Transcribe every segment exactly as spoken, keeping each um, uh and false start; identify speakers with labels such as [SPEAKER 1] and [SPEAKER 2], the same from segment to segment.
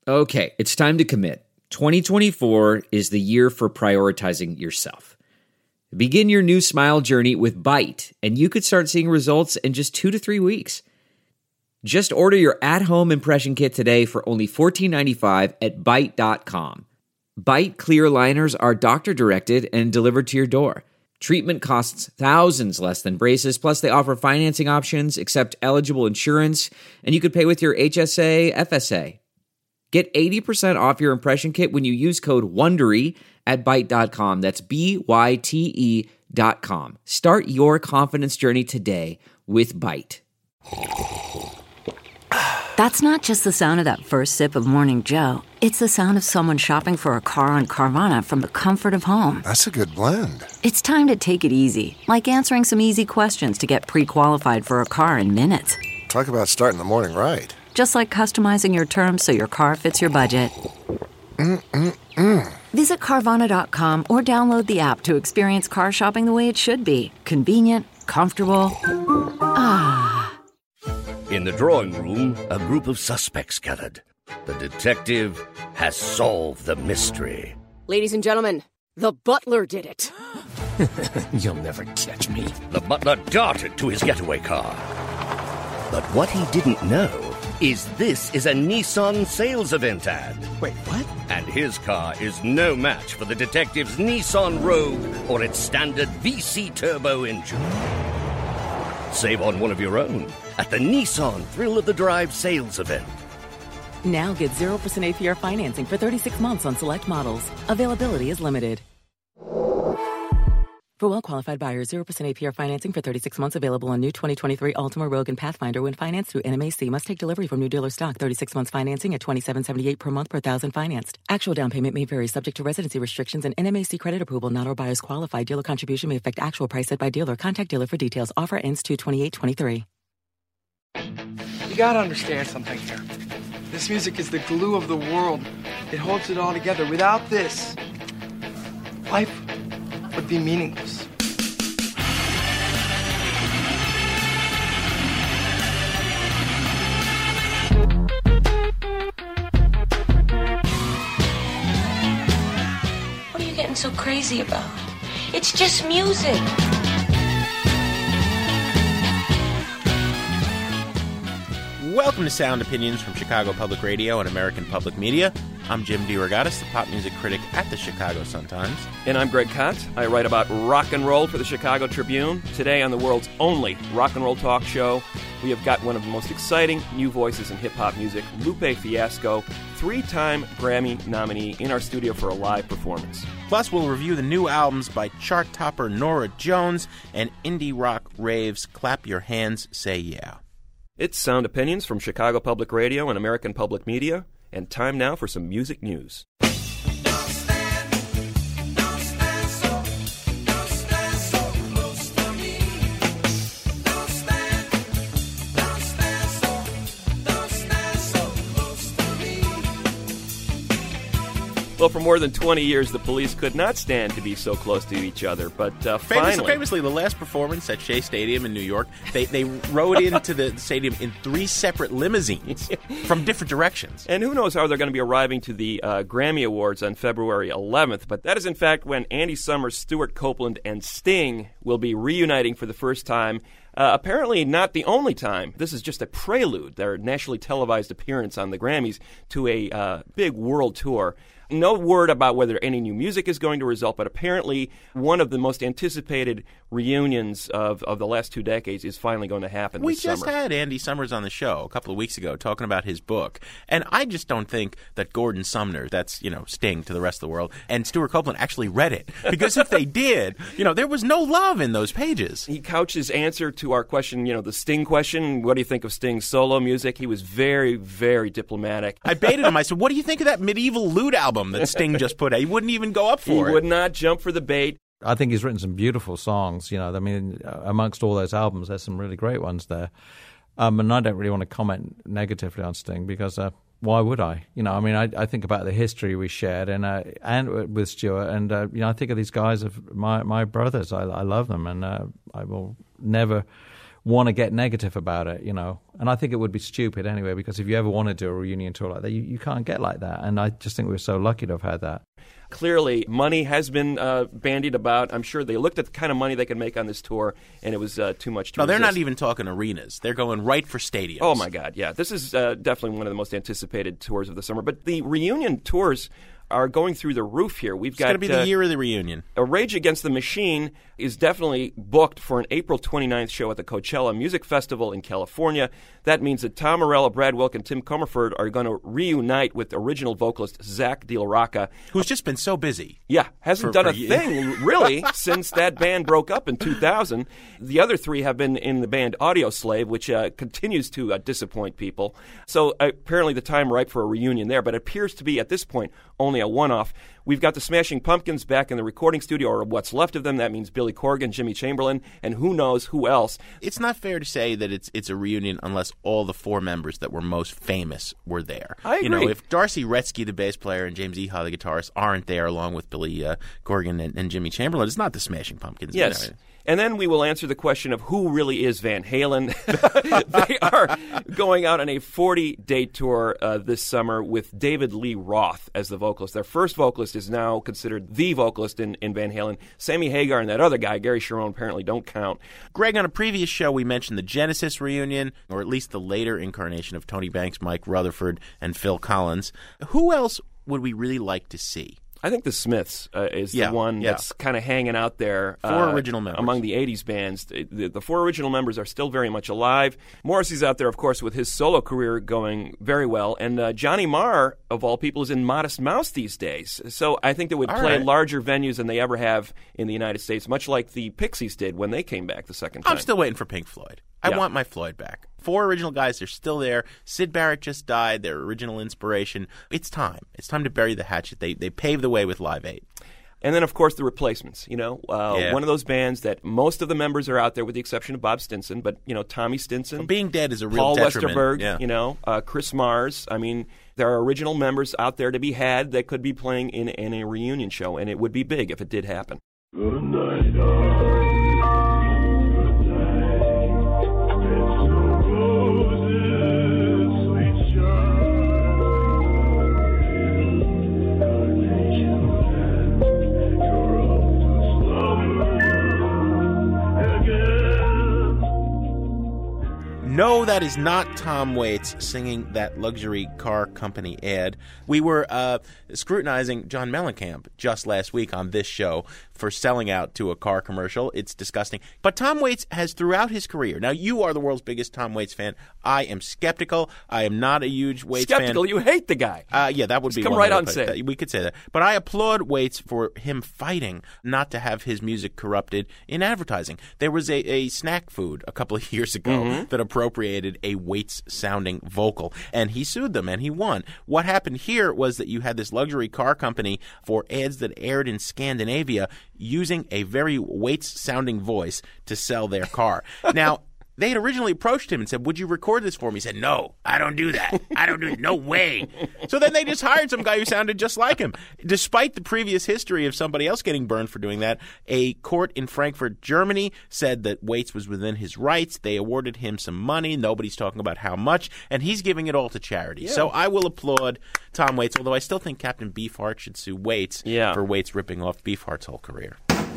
[SPEAKER 1] Okay, it's time to commit. twenty twenty-four is the year for prioritizing yourself. Begin your new smile journey with Byte, and you could start seeing results in just two to three weeks. Just order your at-home impression kit today for only fourteen ninety-five at byte dot com. Byte clear aligners are doctor-directed and delivered to your door. Treatment costs thousands less than braces, plus they offer financing options, accept eligible insurance, and you could pay with your H S A, F S A. Get eighty percent off your impression kit when you use code WONDERY at byte dot com. That's B Y T E dot com. Start your confidence journey today with Byte.
[SPEAKER 2] That's not just the sound of that first sip of Morning Joe. It's the sound of someone shopping for a car on Carvana from the comfort of home.
[SPEAKER 3] That's a good blend.
[SPEAKER 2] It's time to take it easy, like answering some easy questions to get pre-qualified for a car in minutes.
[SPEAKER 3] Talk about starting the morning right.
[SPEAKER 2] Just like customizing your terms so your car fits your budget.
[SPEAKER 3] Mm-mm-mm.
[SPEAKER 2] Visit Carvana dot com or download the app to experience car shopping the way it should be. Convenient, comfortable. Ah.
[SPEAKER 4] In the drawing room, a group of suspects gathered. The detective has solved the mystery.
[SPEAKER 5] Ladies and gentlemen, the butler did it.
[SPEAKER 6] You'll never catch me.
[SPEAKER 4] The butler darted to his getaway car. But what he didn't know is this is a Nissan sales event ad.
[SPEAKER 6] Wait, what?
[SPEAKER 4] And his car is no match for the detective's Nissan Rogue or its standard V C turbo engine. Save on one of your own at the Nissan Thrill of the Drive sales event.
[SPEAKER 7] Now get zero percent A P R financing for thirty-six months on select models. Availability is limited. For well-qualified buyers, zero percent A P R financing for thirty-six months available on new twenty twenty-three Altima, Rogue, and Pathfinder when financed through N M A C. Must take delivery from new dealer stock. thirty-six months financing at twenty-seven seventy-eight per month per thousand financed. Actual down payment may vary subject to residency restrictions and N M A C credit approval. Not all buyers qualify. Dealer contribution may affect actual price set by dealer. Contact dealer for details. Offer ends two twenty-eight twenty-three.
[SPEAKER 8] You gotta understand something here. This music is the glue of the world. It holds it all together. Without this, life would be meaningless.
[SPEAKER 9] What are you getting so crazy about? It's just music.
[SPEAKER 10] Welcome to Sound Opinions from Chicago Public Radio and American Public Media. I'm Jim DeRogatis, the pop music critic at the Chicago Sun-Times.
[SPEAKER 11] And I'm Greg Kot. I write about rock and roll for the Chicago Tribune. Today on the world's only rock and roll talk show, we have got one of the most exciting new voices in hip-hop music, Lupe Fiasco, three-time Grammy nominee, in our studio for a live performance.
[SPEAKER 10] Plus, we'll review the new albums by chart topper Norah Jones and indie rock raves Clap Your Hands, Say Yeah.
[SPEAKER 11] It's Sound Opinions from Chicago Public Radio and American Public Media, and time now for some music news. Well, for more than twenty years, the Police could not stand to be so close to each other, but uh,
[SPEAKER 10] Famous,
[SPEAKER 11] finally...
[SPEAKER 10] Famously, the last performance at Shea Stadium in New York, they, they rode into the stadium in three separate limousines from different directions.
[SPEAKER 11] And who knows how they're going to be arriving to the uh, Grammy Awards on February eleventh, but that is in fact when Andy Summers, Stuart Copeland, and Sting will be reuniting for the first time. Uh, apparently not the only time. This is just a prelude, their nationally televised appearance on the Grammys, to a uh, big world tour. No word about whether any new music is going to result, but apparently one of the most anticipated reunions of, of the last two decades is finally going to happen
[SPEAKER 10] we
[SPEAKER 11] this summer.
[SPEAKER 10] We just had Andy Summers on the show a couple of weeks ago talking about his book, and I just don't think that Gordon Sumner, that's, you know, Sting to the rest of the world, and Stuart Copeland actually read it. Because if they did, you know, there was no love in those pages.
[SPEAKER 11] He couched his answer to our question, you know, the Sting question, what do you think of Sting's solo music? He was very, very diplomatic.
[SPEAKER 10] I baited him. I said, what do you think of that Medieval Lute album that Sting just put out? He wouldn't even go up for
[SPEAKER 11] he
[SPEAKER 10] it.
[SPEAKER 11] He would not jump for the bait.
[SPEAKER 12] I think he's written some beautiful songs. You know, I mean, amongst all those albums, there's some really great ones there. Um, and I don't really want to comment negatively on Sting because uh, why would I? You know, I mean, I, I think about the history we shared and uh, and with Stuart, and uh, you know, I think of these guys of my my brothers. I, I love them, and uh, I will never want to get negative about it, you know. And I think it would be stupid anyway, because if you ever want to do a reunion tour like that, you, you can't get like that. And I just think we're so lucky to have had that.
[SPEAKER 11] Clearly, money has been uh, bandied about. I'm sure they looked at the kind of money they could make on this tour, and it was uh, too much to
[SPEAKER 10] No, they're
[SPEAKER 11] resist.
[SPEAKER 10] not even talking arenas. They're going right for stadiums.
[SPEAKER 11] Oh, my God, yeah. This is uh, definitely one of the most anticipated tours of the summer. But the reunion tours are going through the roof here. We've
[SPEAKER 10] It's
[SPEAKER 11] got
[SPEAKER 10] going to be the
[SPEAKER 11] uh,
[SPEAKER 10] year of the reunion.
[SPEAKER 11] A Rage Against the Machine is definitely booked for an April twenty-ninth show at the Coachella Music Festival in California. That means that Tom Morello, Brad Wilk, and Tim Comerford are going to reunite with original vocalist Zach De La Rocca,
[SPEAKER 10] who's just been so busy.
[SPEAKER 11] Yeah, hasn't
[SPEAKER 10] for,
[SPEAKER 11] done
[SPEAKER 10] for
[SPEAKER 11] a
[SPEAKER 10] years.
[SPEAKER 11] thing, really, since that band broke up in two thousand. The other three have been in the band Audio Slave, which uh, continues to uh, disappoint people. So uh, apparently the time ripe for a reunion there, but it appears to be, at this point, only a one-off. We've got the Smashing Pumpkins back in the recording studio, or what's left of them. That means Billy Corgan, Jimmy Chamberlain, and who knows who else.
[SPEAKER 10] It's not fair to say that it's it's a reunion unless all the four members that were most famous were there.
[SPEAKER 11] I agree.
[SPEAKER 10] You know, if Darcy Retzky, the bass player, and James Iha, the guitarist, aren't there along with Billy uh, Corgan and, and Jimmy Chamberlain, it's not the Smashing Pumpkins.
[SPEAKER 11] Yes.
[SPEAKER 10] You know.
[SPEAKER 11] And then we will answer the question of who really is Van Halen. They are going out on a forty-date tour uh, this summer with David Lee Roth as the vocalist. Their first vocalist is now considered the vocalist in, in Van Halen. Sammy Hagar and that other guy, Gary Cherone, apparently don't count.
[SPEAKER 10] Greg, on a previous show, we mentioned the Genesis reunion, or at least the later incarnation of Tony Banks, Mike Rutherford, and Phil Collins. Who else would we really like to see?
[SPEAKER 11] I think the Smiths uh, is
[SPEAKER 10] Yeah,
[SPEAKER 11] the one
[SPEAKER 10] yeah.
[SPEAKER 11] that's kind of hanging out there.
[SPEAKER 10] Four
[SPEAKER 11] uh,
[SPEAKER 10] original members.
[SPEAKER 11] Among the eighties bands. The, the, the four original members are still very much alive. Morrissey's out there, of course, with his solo career going very well. And uh, Johnny Marr, of all people, is in Modest Mouse these days. So I think they would
[SPEAKER 10] All
[SPEAKER 11] play
[SPEAKER 10] right.
[SPEAKER 11] larger venues than they ever have in the United States, much like the Pixies did when they came back the second time.
[SPEAKER 10] I'm still waiting for Pink Floyd. I
[SPEAKER 11] Yeah.
[SPEAKER 10] want my Floyd back. Four original guys, they're still there. Sid Barrett just died, their original inspiration. It's time. It's time to bury the hatchet. They they paved the way with Live Aid.
[SPEAKER 11] And then, of course, the Replacements. You know, uh,
[SPEAKER 10] Yeah.
[SPEAKER 11] one of those bands that most of the members are out there, with the exception of Bob Stinson. But you know, Tommy Stinson,
[SPEAKER 10] Well, being dead is a real
[SPEAKER 11] Paul
[SPEAKER 10] detriment.
[SPEAKER 11] Westerberg,
[SPEAKER 10] Yeah.
[SPEAKER 11] you know, uh, Chris Mars. I mean, there are original members out there to be had that could be playing in, in a reunion show, and it would be big if it did happen.
[SPEAKER 13] Good night, darling. Good night. It's no roses, sweet child. Carnation land, you're off to slumber again.
[SPEAKER 10] No, that is not Tom Waits singing that luxury car company ad. We were uh, scrutinizing John Mellencamp just last week on this show for selling out to a car commercial. It's disgusting. But Tom Waits has throughout his career. Now, you are the world's biggest Tom Waits fan. I am skeptical. I am not a huge Waits
[SPEAKER 11] Skeptical?
[SPEAKER 10] fan.
[SPEAKER 11] You hate the guy.
[SPEAKER 10] Uh, yeah, that would
[SPEAKER 11] Just
[SPEAKER 10] be
[SPEAKER 11] come
[SPEAKER 10] one
[SPEAKER 11] right
[SPEAKER 10] way to
[SPEAKER 11] out and
[SPEAKER 10] put
[SPEAKER 11] say
[SPEAKER 10] it.
[SPEAKER 11] it.
[SPEAKER 10] We could say that. But I applaud Waits for him fighting not to have his music corrupted in advertising. There was a, a snack food a couple of years ago
[SPEAKER 11] Mm-hmm.
[SPEAKER 10] that appropriated a Waits-sounding vocal, and he sued them, and he won. What happened here was that you had this luxury car company for ads that aired in Scandinavia using a very Waits-sounding voice to sell their car. Now, they had originally approached him and said, would you record this for me? He said, no, I don't do that. I don't do it. No way. So then they just hired some guy who sounded just like him. Despite the previous history of somebody else getting burned for doing that, a court in Frankfurt, Germany said that Waits was within his rights. They awarded him some money. Nobody's talking about how much. And he's giving it all to charity.
[SPEAKER 11] Yeah.
[SPEAKER 10] So I will applaud Tom Waits, although I still think Captain Beefheart should sue Waits
[SPEAKER 11] Yeah.
[SPEAKER 10] for Waits ripping off Beefheart's whole career.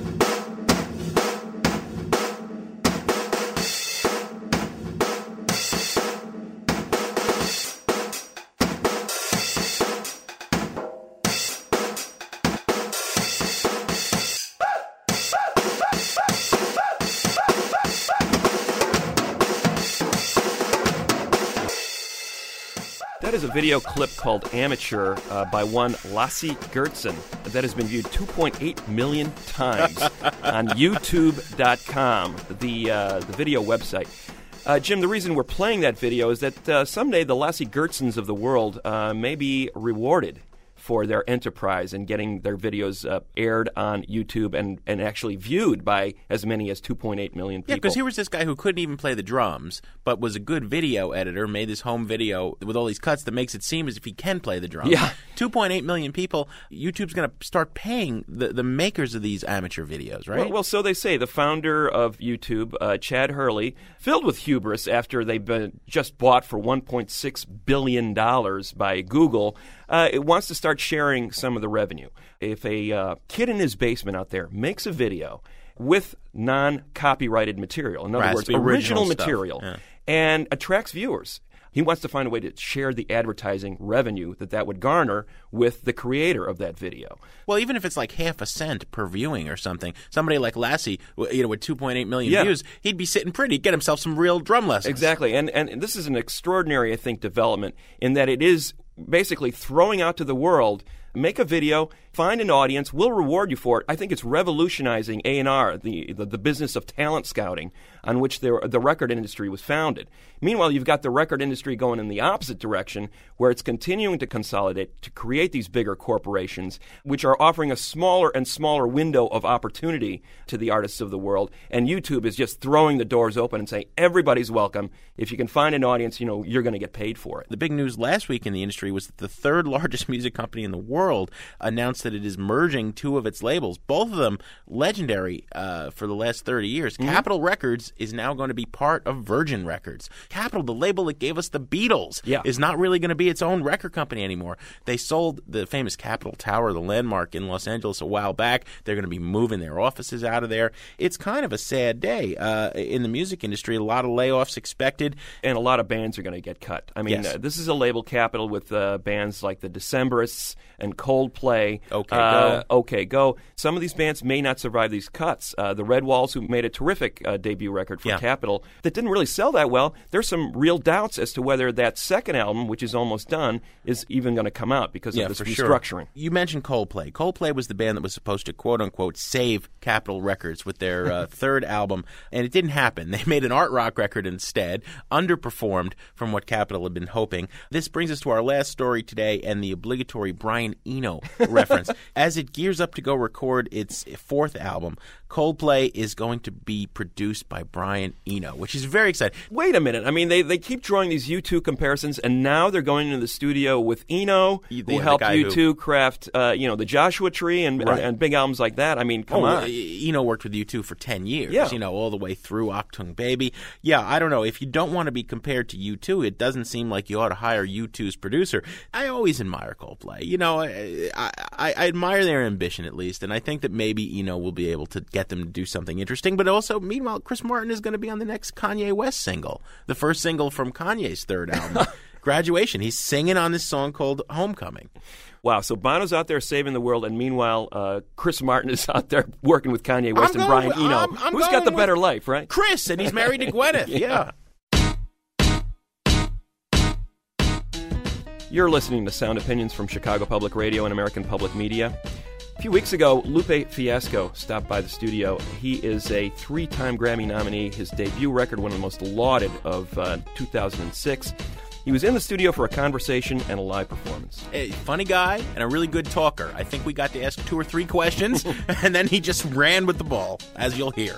[SPEAKER 11] That is a video clip called Amateur uh, by one Lasse Gertzen that has been viewed two point eight million times on YouTube dot com, the, uh, the video website. Uh, Jim, the reason we're playing that video is that uh, someday the Lasse Gertzens of the world uh, may be rewarded for their enterprise and getting their videos uh, aired on YouTube and, and actually viewed by as many as two point eight million people.
[SPEAKER 10] Yeah, because here was this guy who couldn't even play the drums, but was a good video editor, made this home video with all these cuts that makes it seem as if he can play the drums.
[SPEAKER 11] Yeah.
[SPEAKER 10] two point eight million people. YouTube's going to start paying the, the makers of these amateur videos, right?
[SPEAKER 11] Well, well, so they say. The founder of YouTube, uh, Chad Hurley, filled with hubris after they've been just bought for one point six billion dollars by Google, uh, it wants to start sharing some of the revenue. If a uh, kid in his basement out there makes a video with non-copyrighted material, in other
[SPEAKER 10] Right,
[SPEAKER 11] words,
[SPEAKER 10] to be original
[SPEAKER 11] original
[SPEAKER 10] stuff.
[SPEAKER 11] material,
[SPEAKER 10] Yeah.
[SPEAKER 11] and attracts viewers, he wants to find a way to share the advertising revenue that that would garner with the creator of that video.
[SPEAKER 10] Well, even if it's like half a cent per viewing or something, somebody like Lassie, w- you know, with two point eight million
[SPEAKER 11] Yeah.
[SPEAKER 10] views, he'd be sitting pretty, get himself some real drum lessons.
[SPEAKER 11] Exactly. And, and this is an extraordinary, I think, development in that it is basically throwing out to the world, make a video, find an audience, we'll reward you for it. I think it's revolutionizing A and R, the, the the business of talent scouting, on which the, the record industry was founded. Meanwhile, you've got the record industry going in the opposite direction, where it's continuing to consolidate to create these bigger corporations, which are offering a smaller and smaller window of opportunity to the artists of the world. And YouTube is just throwing the doors open and saying, everybody's welcome. If you can find an audience, you know, you're going to get paid for it.
[SPEAKER 10] The big news last week in the industry was that the third largest music company in the world announced that it is merging two of its labels, both of them legendary uh, for the last thirty years. Mm-hmm. Capitol Records is now going to be part of Virgin Records. Capitol, the label that gave us the Beatles,
[SPEAKER 11] yeah.
[SPEAKER 10] is not really going to be its own record company anymore. They sold the famous Capitol Tower, the landmark in Los Angeles, a while back. They're going to be moving their offices out of there. It's kind of a sad day uh, in the music industry. A lot of layoffs expected.
[SPEAKER 11] And a lot of bands are going to get cut. I mean,
[SPEAKER 10] Yes.
[SPEAKER 11] uh, this is a label, Capitol, with uh, bands like the Decemberists and Coldplay.
[SPEAKER 10] OK
[SPEAKER 11] uh,
[SPEAKER 10] Go.
[SPEAKER 11] OK Go. Some of these bands may not survive these cuts. Uh, the Red Walls, who made a terrific uh, debut record for
[SPEAKER 10] Yeah.
[SPEAKER 11] Capitol that didn't really sell that well, there's some real doubts as to whether that second album, which is almost done, is even going to come out because
[SPEAKER 10] Yeah,
[SPEAKER 11] of this
[SPEAKER 10] for
[SPEAKER 11] restructuring.
[SPEAKER 10] Sure. You mentioned Coldplay. Coldplay was the band that was supposed to, quote-unquote, save Capitol Records with their uh, third album, and it didn't happen. They made an art rock record instead, underperformed from what Capitol had been hoping. This brings us to our last story today and the obligatory Brian Eno reference. As it gears up to go record its fourth album, Coldplay is going to be produced by Brian Eno, which is very exciting.
[SPEAKER 11] Wait a minute. I mean, they, they keep drawing these U two comparisons, and now they're going into the studio with Eno,
[SPEAKER 10] The-
[SPEAKER 11] who
[SPEAKER 10] the
[SPEAKER 11] helped
[SPEAKER 10] guy
[SPEAKER 11] U two
[SPEAKER 10] who-
[SPEAKER 11] craft, uh, you know, the Joshua Tree and,
[SPEAKER 10] Right.
[SPEAKER 11] and and big albums like that. I mean, come
[SPEAKER 10] oh,
[SPEAKER 11] on.
[SPEAKER 10] uh, Eno worked with U two for ten years,
[SPEAKER 11] Yeah.
[SPEAKER 10] you know, all the way through Achtung Baby. Yeah, I don't know. If you don't want to be compared to U two, it doesn't seem like you ought to hire U two's producer. I always admire Coldplay. You know, I, I, I admire their ambition, at least, and I think that maybe Eno will be able to get them to do something interesting. But also, meanwhile, Chris Martin is going to be on the next Kanye West single, the first single from Kanye's third album, Graduation. He's singing on this song called Homecoming.
[SPEAKER 11] Wow, so Bono's out there saving the world, and meanwhile, uh, Chris Martin is out there working with Kanye West
[SPEAKER 10] I'm
[SPEAKER 11] and
[SPEAKER 10] going
[SPEAKER 11] Brian
[SPEAKER 10] with-
[SPEAKER 11] Eno.
[SPEAKER 10] I'm- I'm
[SPEAKER 11] Who's got
[SPEAKER 10] going
[SPEAKER 11] the
[SPEAKER 10] with
[SPEAKER 11] better life, right?
[SPEAKER 10] Chris, and he's married to Gwyneth. Yeah.
[SPEAKER 11] You're listening to Sound Opinions from Chicago Public Radio and American Public Media. A few weeks ago, Lupe Fiasco stopped by the studio. He is a three-time Grammy nominee. His debut record, one of the most lauded of uh, two thousand six. He was in the studio for a conversation and a live performance.
[SPEAKER 10] A funny guy and a really good talker. I think we got to ask two or three questions, and then he just ran with the ball, as you'll hear.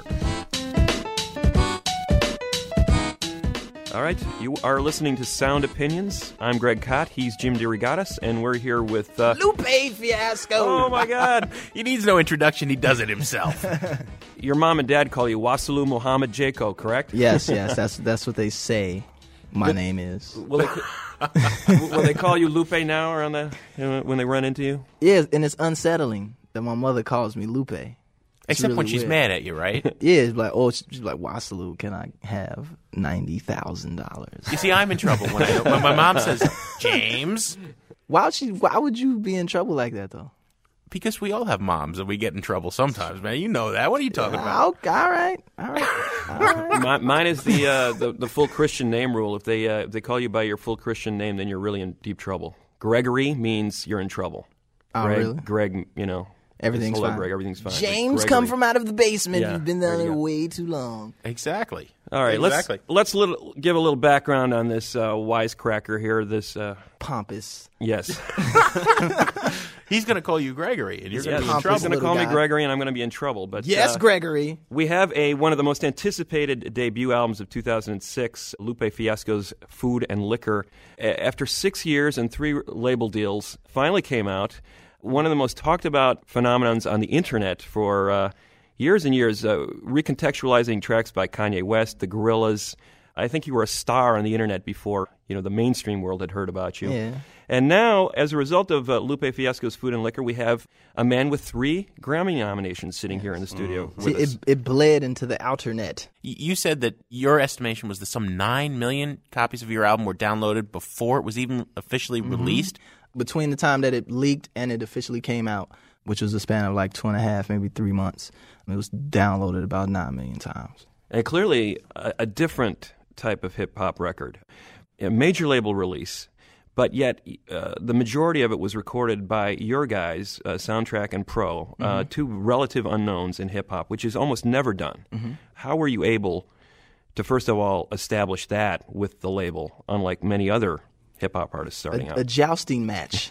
[SPEAKER 11] All right, you are listening to Sound Opinions. I'm Greg Kot. He's Jim DeRogatis, and we're here with... Uh,
[SPEAKER 10] Lupe Fiasco!
[SPEAKER 11] Oh, my God.
[SPEAKER 10] He needs no introduction. He does it himself.
[SPEAKER 11] Your mom and dad call you Wasalu Muhammad Jaco, correct?
[SPEAKER 14] Yes, yes, that's that's what they say my
[SPEAKER 11] Will-
[SPEAKER 14] name is.
[SPEAKER 11] Will they, will they call you Lupe now around the, you know, when they run into you?
[SPEAKER 14] Yeah, and it's unsettling that my mother calls me Lupe. It's
[SPEAKER 10] Except when
[SPEAKER 14] really
[SPEAKER 10] she's
[SPEAKER 14] weird.
[SPEAKER 10] mad at you, right?
[SPEAKER 14] Yeah, it's like, oh, she's like, Wasalu, can I have ninety thousand dollars?
[SPEAKER 10] You see, I'm in trouble when, I, when my mom says, James.
[SPEAKER 14] Why would she? Why would you be in trouble like that, though?
[SPEAKER 10] Because we all have moms and we get in trouble sometimes, man. You know that. What are you talking about?
[SPEAKER 14] Oh, all right, all right. All right.
[SPEAKER 11] My, mine is the, uh, the the full Christian name rule. If they uh, if they call you by your full Christian name, then you're really in deep trouble. Gregory means you're in trouble.
[SPEAKER 14] Oh,
[SPEAKER 11] Greg,
[SPEAKER 14] really?
[SPEAKER 11] Greg, you know,
[SPEAKER 14] Everything's
[SPEAKER 11] Hello,
[SPEAKER 14] fine.
[SPEAKER 11] Greg. Everything's fine.
[SPEAKER 14] James,
[SPEAKER 11] Gregory.
[SPEAKER 14] come from out of the basement.
[SPEAKER 11] Yeah,
[SPEAKER 14] You've been
[SPEAKER 11] there
[SPEAKER 14] down
[SPEAKER 11] you
[SPEAKER 14] there
[SPEAKER 11] go.
[SPEAKER 14] way too long.
[SPEAKER 10] Exactly.
[SPEAKER 11] All right,
[SPEAKER 10] exactly.
[SPEAKER 11] let's let's little, give a little background on this uh, wisecracker here. This uh,
[SPEAKER 14] pompous.
[SPEAKER 11] Yes.
[SPEAKER 10] He's going to call you Gregory, and you're going to
[SPEAKER 11] Yes,
[SPEAKER 10] be in trouble.
[SPEAKER 11] He's going to call
[SPEAKER 14] guy.
[SPEAKER 11] me Gregory, and I'm going to be in trouble. But
[SPEAKER 14] Yes,
[SPEAKER 11] uh,
[SPEAKER 14] Gregory.
[SPEAKER 11] We have a one of the most anticipated debut albums of two thousand six, Lupe Fiasco's Food and Liquor. A- After six years and three label deals, finally came out. One of the most talked about phenomenons on the internet for uh, years and years, uh, recontextualizing tracks by Kanye West, the Gorillaz. I think you were a star on the internet before, you know, the mainstream world had heard about you.
[SPEAKER 14] Yeah.
[SPEAKER 11] And now, as a result of uh, Lupe Fiasco's Food and Liquor, we have a man with three Grammy nominations sitting here in the studio
[SPEAKER 14] See,
[SPEAKER 11] with us.
[SPEAKER 14] it, it bled into the outer net.
[SPEAKER 10] Y- You said that your estimation was that some nine million copies of your album were downloaded before it was even officially
[SPEAKER 14] Mhm.
[SPEAKER 10] released?
[SPEAKER 14] Between the time that it leaked and it officially came out, which was a span of like two and a half, maybe three months, it was downloaded about nine million times.
[SPEAKER 11] And clearly, a, a different type of hip-hop record. A major label release, but yet uh, the majority of it was recorded by your guys, uh, Soundtrack and Pro, uh,
[SPEAKER 14] Mhm.
[SPEAKER 11] two relative unknowns in hip-hop, which is almost never done.
[SPEAKER 14] Mhm.
[SPEAKER 11] How were you able to, first of all, establish that with the label, unlike many other hip-hop artists starting
[SPEAKER 14] a,
[SPEAKER 11] out?
[SPEAKER 14] a jousting match.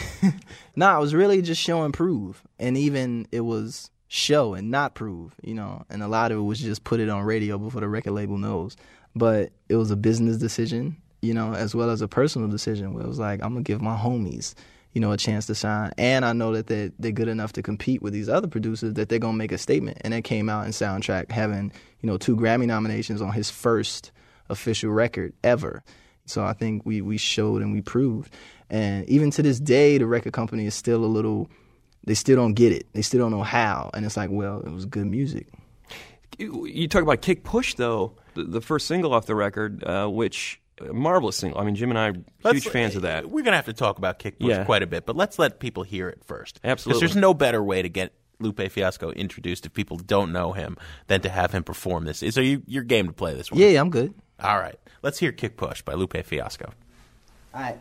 [SPEAKER 14] No, it was really just show and prove. And even it was show and not prove, you know. And a lot of it was just put it on radio before the record label knows. But it was a business decision, you know, as well as a personal decision where it was like, I'm going to give my homies, you know, a chance to shine. And I know that they're, they're good enough to compete with these other producers that they're going to make a statement. And that came out in Soundtrack having, you know, two Grammy nominations on his first official record ever. So I think we, we showed and we proved. And even to this day, the record company is still a little, they still don't get it. They still don't know how. And it's like, well, it was good music.
[SPEAKER 11] You, you talk about Kick Push, though, the, the first single off the record, uh, which, a marvelous single. I mean, Jim and I are
[SPEAKER 10] Let's-
[SPEAKER 11] huge fans of that.
[SPEAKER 10] We're going to have to talk about Kick Push
[SPEAKER 11] Yeah.
[SPEAKER 10] quite a bit, but let's let people hear it first.
[SPEAKER 11] Absolutely.
[SPEAKER 10] Because there's no better way to get Lupe Fiasco introduced if people don't know him than to have him perform this. So you, you're game to play this one?
[SPEAKER 14] Yeah, I'm good.
[SPEAKER 10] All right. Let's hear Kick Push by Lupe Fiasco.
[SPEAKER 14] All right.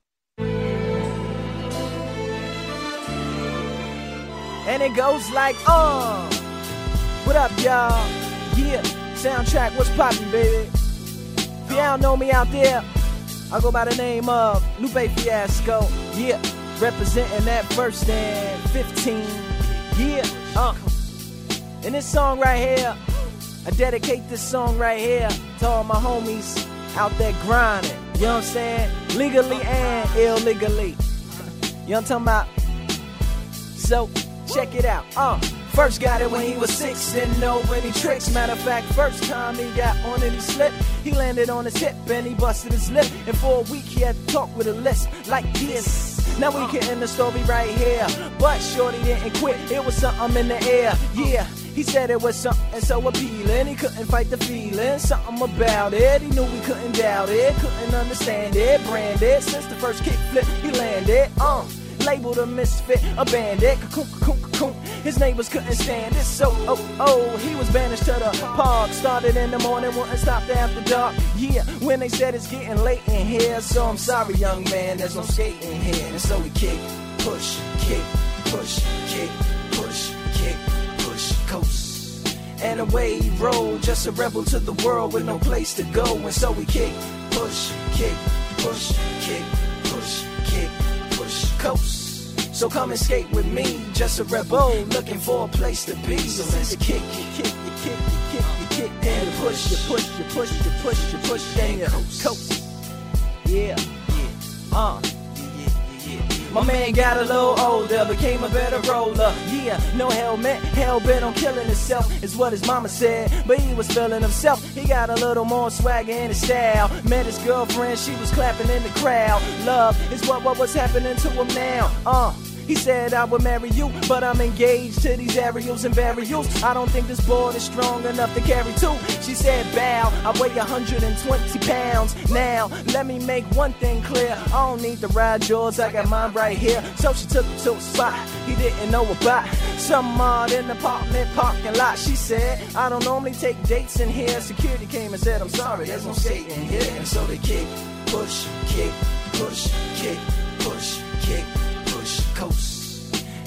[SPEAKER 14] And it goes like, uh, what up, y'all? Yeah, Soundtrack, what's poppin', baby? If y'all know me out there, I go by the name of Lupe Fiasco. Yeah, representing that first and fifteen. Yeah, uh. And this song right here, I dedicate this song right here to all my homies out there grinding. You know what I'm saying? Legally and illegally. You know what I'm talking about? So, check it out. Uh, first got it when he was six, didn't know any tricks. Matter of fact, first time he got on it, he slipped. He landed on his hip and he busted his lip. And for a week he had to talk with a lisp like this. Now we can end the story right here. But shorty didn't quit, it was something in the air. Yeah, he said it was something so appealing. He couldn't fight the feeling, something about it. He knew we couldn't doubt it, couldn't understand it. Branded, since the first kick flip, he landed. Uh. Labeled a misfit, a bandit, cocoon, cocoon, cocoon. His neighbors couldn't stand it, so oh, oh, he was banished to the park. Started in the morning, wouldn't stop after dark. Yeah, when they said it's getting late in here, so I'm sorry, young man, there's no skating here. And so we kick, push, kick, push, kick, push, kick, push, coast. And away he rolled, just a rebel to the world with no place to go. And so we kick, push, kick, push, kick, push, kick, push, coast. So come and skate with me, just a rebel looking for a place to be. So let's kick, you kick, you kick, you kick, you kick, and you push, you push, you push, you push, you push, and you coast. Yeah, yeah, uh. My man got a little older, became a better roller. Yeah, no helmet, hell bent on killing himself, is what his mama said. But he was feeling himself, he got a little more swagger in his style. Met his girlfriend, she was clapping in the crowd. Love is what, what was happening to him now. Uh. He said I would marry you, but I'm engaged to these aerials and burials. I don't think this board is strong enough to carry two. She said bow, I weigh one hundred twenty pounds. Now, let me make one thing clear, I don't need to ride yours, I got mine right here. So she took him to a spot he didn't know about. Some odd in the apartment parking lot. She said, I don't normally take dates in here. Security came and said, I'm sorry, there's no skating here. And so they kick, push, kick, push, kick, push, kick, push, coast.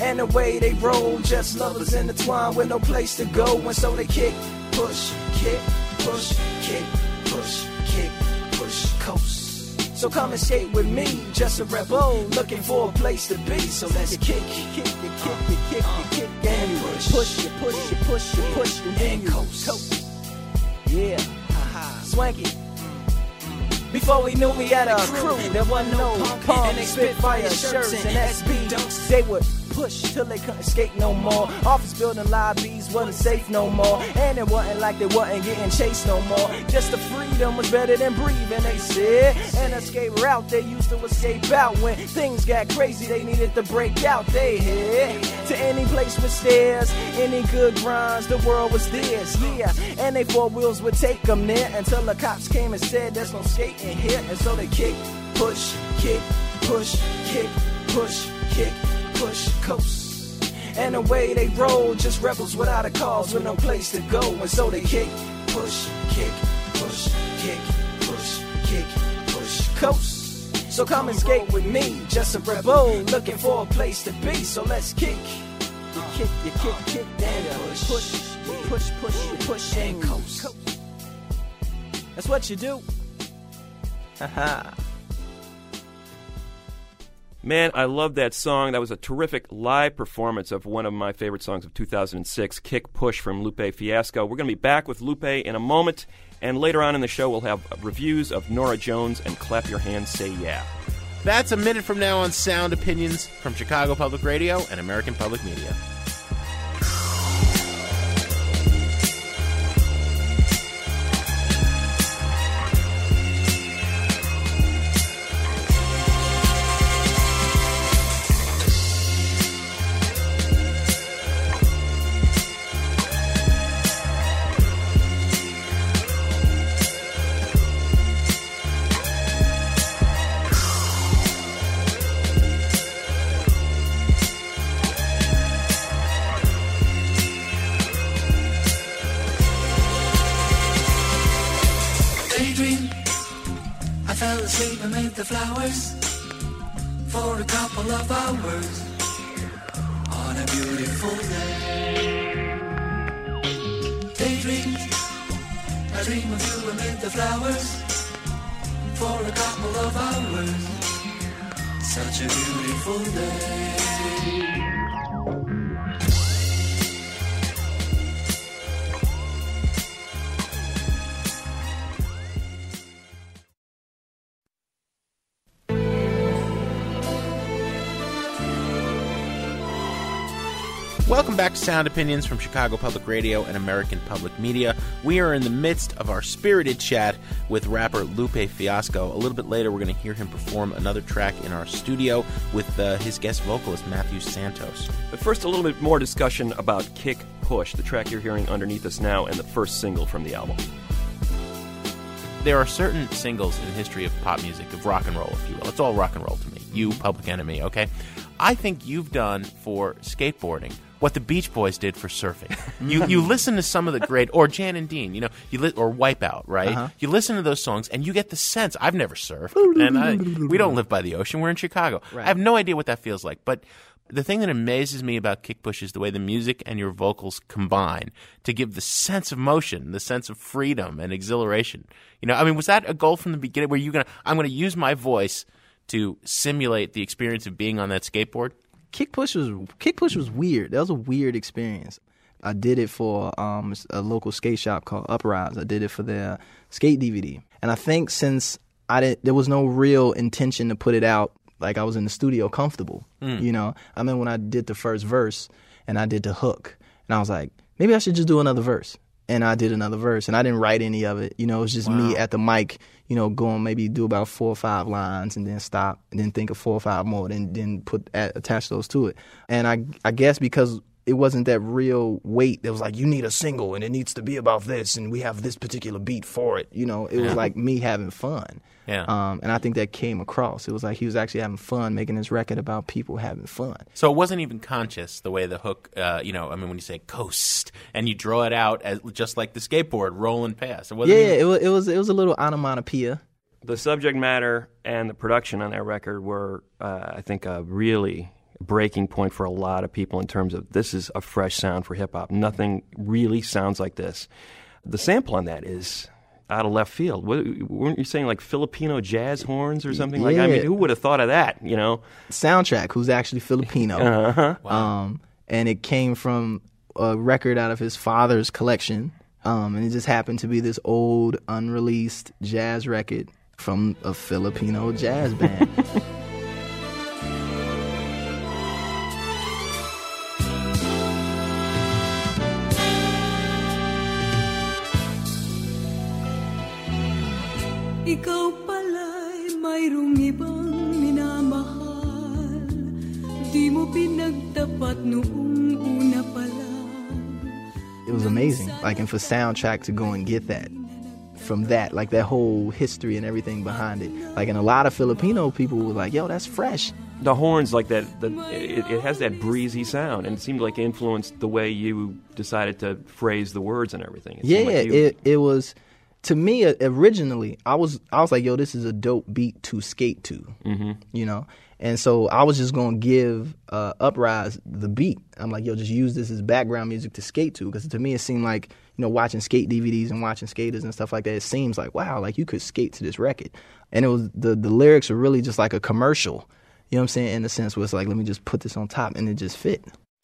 [SPEAKER 14] And the way they roll, just lovers intertwined with no place to go. And so they kick, push, kick, push, kick, push, kick, push, coast. So come and skate with me, just a rebel, looking for a place to be. So let's kick, kick, you kick, you kick, you kick, and push, push, you push, you push, you push, and then you coast. Yeah, swanky. Before we knew we had a crew, there wasn't no pump, and they Spitfire shirts and S B dunks. They would push till they couldn't skate no more. Office building lobbies wasn't safe no more, and it wasn't like they wasn't getting chased no more. Just the freedom was better than breathing, they said. And escape route they used to escape out when things got crazy. They needed to break out. They head to any place with stairs, any good grinds. The world was theirs, yeah. And they four wheels would take them there until the cops came and said there's no skating here. And so they kick, push, kick, push, kick, push, kick, push, coast. And the way they roll, just rebels without a cause, with no place to go. And so they kick, push, kick, push, kick, push, kick, push, coast. So come and skate with me, just a rebel, looking for a place to be. So let's kick. You kick, you kick, kick, and push, push, push, push, push, and coast. That's what you do. Haha.
[SPEAKER 11] Man, I love that song. That was a terrific live performance of one of my favorite songs of two thousand six, Kick Push from Lupe Fiasco. We're going to be back with Lupe in a moment, and later on in the show we'll have reviews of Norah Jones and Clap Your Hands, Say Yeah.
[SPEAKER 10] That's a minute from now on Sound Opinions from Chicago Public Radio and American Public Media.
[SPEAKER 15] The flowers for a couple of hours on a beautiful day. Daydream, I dream of you amid the flowers for a couple of hours. Such a beautiful day.
[SPEAKER 10] Welcome back to Sound Opinions from Chicago Public Radio and American Public Media. We are in the midst of our spirited chat with rapper Lupe Fiasco. A little bit later, we're going to hear him perform another track in our studio with uh, his guest vocalist, Matthew Santos.
[SPEAKER 11] But first, a little bit more discussion about Kick Push, the track you're hearing underneath us now and the first single from the album.
[SPEAKER 10] There are certain singles in the history of pop music, of rock and roll, if you will. It's all rock and roll to me. You, Public Enemy, okay? I think you've done for skateboarding what the Beach Boys did for surfing. You you listen to some of the great, or Jan and Dean, you know, you li- or Wipeout, right? Uh-huh. You listen to those songs and you get the sense. I've never surfed, and I, we don't live by the ocean. We're in Chicago. Right. I have no idea what that feels like. But the thing that amazes me about Kick Push is the way the music and your vocals combine to give the sense of motion, the sense of freedom and exhilaration. You know, I mean, was that a goal from the beginning? Where you gonna, I'm going to use my voice to simulate the experience of being on that skateboard?
[SPEAKER 16] Kick Push was Kick Push was weird. That was a weird experience. I did it for um, a local skate shop called Uprise. I did it for their skate D V D. And I think since I did, there was no real intention to put it out, like I was in the studio comfortable. Mm. You know, I mean, when I did the first verse and I did the hook, and I was like, maybe I should just do another verse. And I did another verse, and I didn't write any of it. You know, it was just wow. me at the mic, you know, going maybe do about four or five lines and then stop and then think of four or five more, then then put add, attach those to it. And I I guess because it wasn't that real weight, it was like, you need a single and it needs to be about this and we have this particular beat for it. You know, it yeah. was like me having fun.
[SPEAKER 10] Yeah.
[SPEAKER 16] Um, and I think that came across. It was like he was actually having fun making this record about people having fun.
[SPEAKER 10] So it wasn't even conscious the way the hook, uh, you know, I mean, when you say coast and you draw it out as just like the skateboard rolling past. It wasn't
[SPEAKER 16] yeah,
[SPEAKER 10] even...
[SPEAKER 16] it was it was it was a little onomatopoeia.
[SPEAKER 11] The subject matter and the production on that record were, uh, I think, uh, really breaking point for a lot of people in terms of this is a fresh sound for hip-hop. Nothing really sounds like this. The sample on that is out of left field. What, weren't you saying like Filipino jazz horns or something?
[SPEAKER 16] Yeah.
[SPEAKER 11] Like, I mean, who would have thought of that, you know?
[SPEAKER 16] Soundtrack, who's actually Filipino.
[SPEAKER 11] Uh-huh.
[SPEAKER 16] Wow. Um, and it came from a record out of his father's collection. Um, and it just happened to be this old, unreleased jazz record from a Filipino jazz band.
[SPEAKER 15] Ikaw pala'y mayroong ibang minamahal. Di mo pinagtapat noong una pa lang.
[SPEAKER 16] It was amazing, like, and for Soundtrack to go and get that from that, like that whole history and everything behind it. Like, and a lot of Filipino people were like, yo, that's fresh.
[SPEAKER 11] The horns, like that, the, it, it has that breezy sound, and it seemed like it influenced the way you decided to phrase the words and everything. It
[SPEAKER 16] Yeah,
[SPEAKER 11] like you...
[SPEAKER 16] it it was, to me, originally, I was I was like, yo, this is a dope beat to skate to,
[SPEAKER 11] mm-hmm.
[SPEAKER 16] you know? And so I was just going to give uh, Uprise the beat. I'm like, yo, just use this as background music to skate to, because to me it seemed like, you know, watching skate D V Ds and watching skaters and stuff like that, it seems like, wow, like you could skate to this record. And it was, the, the lyrics were really just like a commercial, you know what I'm saying, in a sense where it's like, let me just put this on top, and it just fit.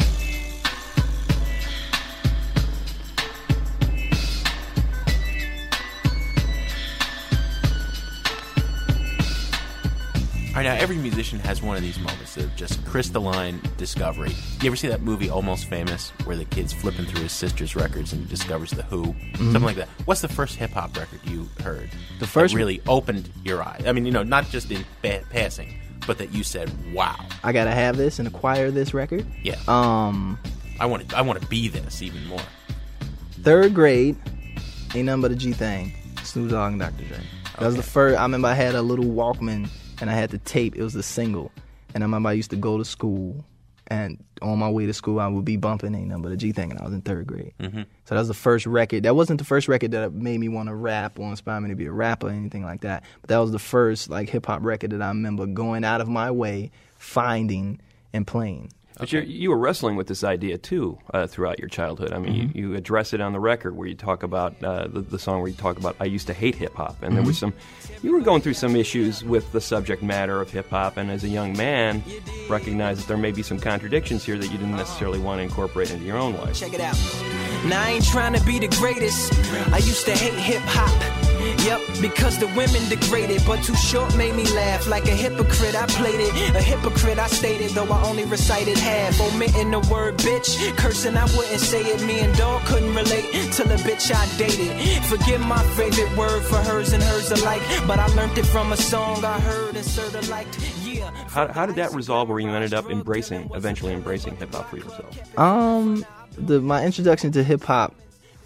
[SPEAKER 10] All right, now every musician has one of these moments of just crystalline discovery. You ever see that movie Almost Famous, where the kid's flipping through his sister's records and he discovers The Who?
[SPEAKER 16] Mm-hmm.
[SPEAKER 10] Something like that. What's the first hip-hop record you heard
[SPEAKER 16] The first
[SPEAKER 10] that really opened your eyes? I mean, you know, not just in ba- passing, but that you said, wow.
[SPEAKER 16] I got to have this and acquire this record?
[SPEAKER 10] Yeah.
[SPEAKER 16] Um,
[SPEAKER 10] I want to I want to be this even more.
[SPEAKER 16] Third grade, Ain't Nothing But a G Thing, Snoop Dogg and Doctor Dre. That okay. was the first. I remember I had a little Walkman, and I had the tape. It was the single. And I remember I used to go to school, and on my way to school, I would be bumping Ain't Nothing But a G Thing, and I was in third grade.
[SPEAKER 10] Mm-hmm.
[SPEAKER 16] So that was the first record. That wasn't the first record that made me want to rap or inspire me to be a rapper or anything like that. But that was the first like hip-hop record that I remember going out of my way, finding, and playing.
[SPEAKER 11] But okay. you were wrestling with this idea, too, uh, throughout your childhood. I mean, mm-hmm. you, you address it on the record where you talk about, uh, the, the song where you talk about, I used to hate hip-hop. And mm-hmm. there was some, you were going through some issues with the subject matter of hip-hop, and as a young man, recognized that there may be some contradictions here that you didn't necessarily want to incorporate into your own life.
[SPEAKER 14] Check it out. Now, I ain't trying to be the greatest. I used to hate hip-hop. Yep, because the women degraded, but Too Short made me laugh. Like a hypocrite, I played it. A hypocrite, I stated, though I only recited half. Omitting the word bitch, cursing, I wouldn't say it. Me and dog couldn't relate till the bitch I dated. Forget my favorite word for hers and hers alike, but I learned it from a song I heard and sorta liked. Yeah.
[SPEAKER 11] How, how did that resolve where you ended up embracing, eventually embracing hip-hop for yourself?
[SPEAKER 16] Um, the my introduction to hip-hop,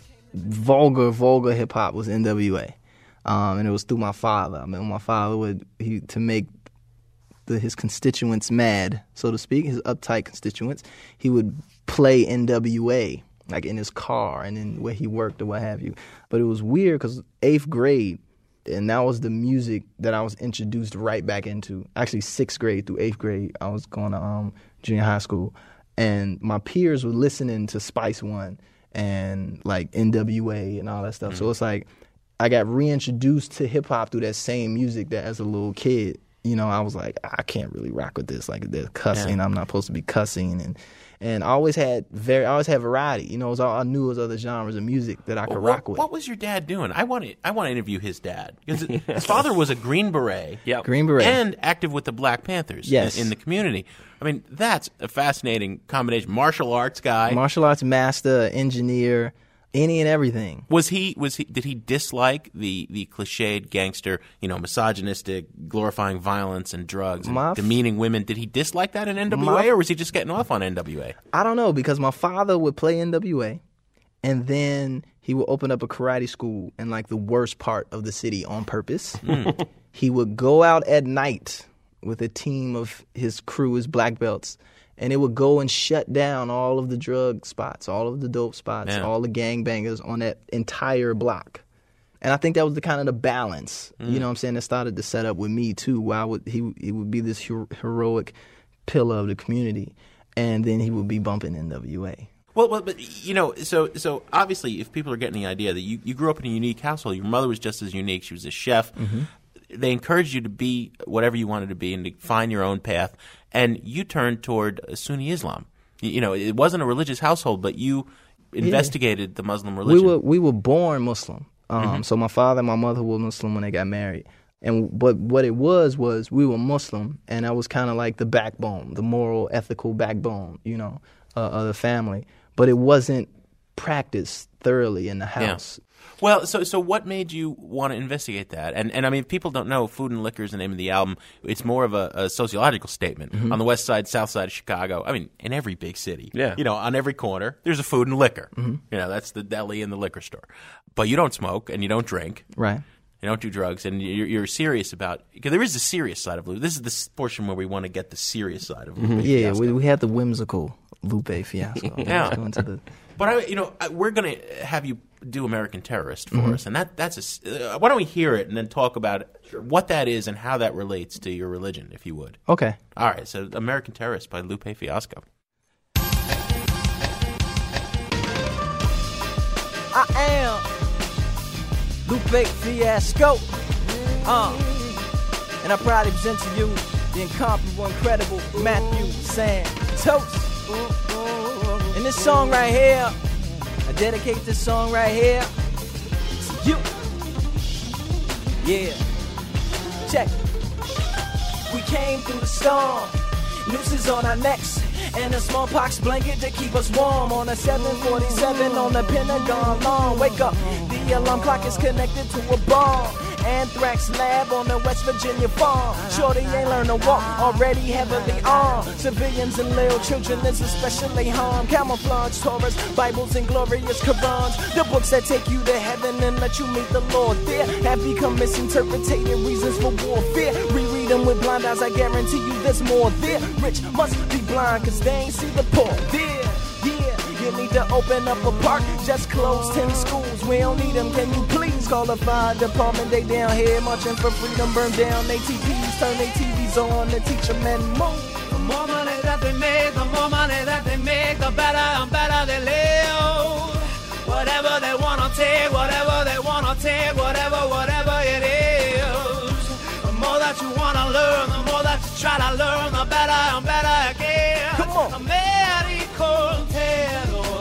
[SPEAKER 16] vulgar, vulgar hip-hop was N W A. Um, and it was through my father. I mean, my father would, he to make the, his constituents mad, so to speak, his uptight constituents, he would play N W A, like in his car and in where he worked or what have you. But it was weird because eighth grade, and that was the music that I was introduced right back into. Actually, sixth grade through eighth grade, I was going to um, junior high school, and my peers were listening to Spice One and like N W A and all that stuff. Mm-hmm. So it's like, I got reintroduced to hip-hop through that same music that as a little kid, you know, I was like, I can't really rock with this. Like, they're cussing. Yeah. I'm not supposed to be cussing. And and I always had very, I always had variety. You know, it was all, I knew it was other genres of music that I could
[SPEAKER 10] well,
[SPEAKER 16] rock with.
[SPEAKER 10] What was your dad doing? I want to, I want to interview his dad. Because his father was a Green Beret.
[SPEAKER 11] Yep.
[SPEAKER 16] Green Beret.
[SPEAKER 10] And active with the Black Panthers
[SPEAKER 16] yes.
[SPEAKER 10] in, in the community. I mean, that's a fascinating combination. Martial arts guy.
[SPEAKER 16] Martial arts master, engineer. Any and everything.
[SPEAKER 10] Was he? Was he? Did he dislike the the cliched gangster? You know, misogynistic, glorifying violence and drugs, and
[SPEAKER 16] my,
[SPEAKER 10] demeaning women. Did he dislike that in N W A, my, or was he just getting off on N W A?
[SPEAKER 16] I don't know, because my father would play N W A, and then he would open up a karate school in like the worst part of the city on purpose. Mm. He would go out at night with a team of his crew, his black belts. And it would go and shut down all of the drug spots, all of the dope spots, yeah. all the gangbangers on that entire block. And I think that was the kind of the balance, mm. you know what I'm saying, that started to set up with me, too, where I would, he, he would be this hero- heroic pillar of the community, and then he would be bumping N W A.
[SPEAKER 10] Well, well, but you know, so so obviously, if people are getting the idea that you, you grew up in a unique household, your mother was just as unique. She was a chef. Mm-hmm. They encouraged you to be whatever you wanted to be and to find your own path, and you turned toward Sunni Islam. You, you know, it wasn't a religious household, but you investigated yeah. the Muslim religion.
[SPEAKER 16] We were we were born Muslim. Um,
[SPEAKER 10] Mm-hmm.
[SPEAKER 16] So my father and my mother were Muslim when they got married. And but what it was was we were Muslim, and that was kind of like the backbone, the moral, ethical backbone, you know, uh, of the family. But it wasn't practiced thoroughly in the house.
[SPEAKER 10] Yeah. Well, so so what made you want to investigate that? And and I mean, people don't know Food and Liquor is the name of the album. It's more of a, a sociological statement. Mm-hmm. On the west side, south side of Chicago, I mean, in every big city,
[SPEAKER 11] yeah.
[SPEAKER 10] you know, on every corner, there's a food and liquor.
[SPEAKER 16] Mm-hmm.
[SPEAKER 10] You know, that's the deli and the liquor store. But you don't smoke and you don't drink.
[SPEAKER 16] Right.
[SPEAKER 10] You don't do drugs, and you're, you're serious about – because there is a serious side of Lupe. This is the portion where we want to get the serious side of Lupe
[SPEAKER 16] mm-hmm. Yeah,
[SPEAKER 10] Fiasco.
[SPEAKER 16] we, we had the whimsical Lupe Fiasco.
[SPEAKER 10] Yeah.
[SPEAKER 16] Let's go into the...
[SPEAKER 10] But, I, you know, I, we're going to have you do American Terrorist for
[SPEAKER 16] Mm-hmm.
[SPEAKER 10] us, and that that's a uh, – why don't we hear it and then talk about what that is and how that relates to your religion, if you would.
[SPEAKER 16] Okay.
[SPEAKER 10] All right, so American Terrorist by Lupe Fiasco.
[SPEAKER 14] I am Lupe Fiasco, uh, and I proudly present to you the incomparable, incredible Matthew Santos. And this song right here, I dedicate this song right here to you. Yeah, check. We came through the storm, nooses on our necks, and a smallpox blanket to keep us warm. On a seven forty-seven on the Pentagon lawn. Wake up, the alarm clock is connected to a bomb. Anthrax lab on the West Virginia farm. Shorty ain't learned to walk, already heavily armed. Civilians and little children is especially harmed. Camouflage Taurus, Bibles and glorious Qurans. The books that take you to heaven and let you meet the Lord there have become misinterpreted reasons for warfare. Reread them with blind eyes, I guarantee you there's more there. Rich must be blind cause they ain't see the poor there. Yeah, you need to open up a park. Just close ten schools, we don't need them. Can you please call the fire department? They down here marching for freedom. Burn down A T Ps, turn their T Vs on to teach them and move.
[SPEAKER 15] The more money that they make, the more money that they make, the better and better they live. Whatever they wanna take, whatever they wanna take, whatever, whatever it is. The more that you wanna learn, the more that you try to learn, the better and better it gets.
[SPEAKER 14] Come on.
[SPEAKER 15] American terrorist.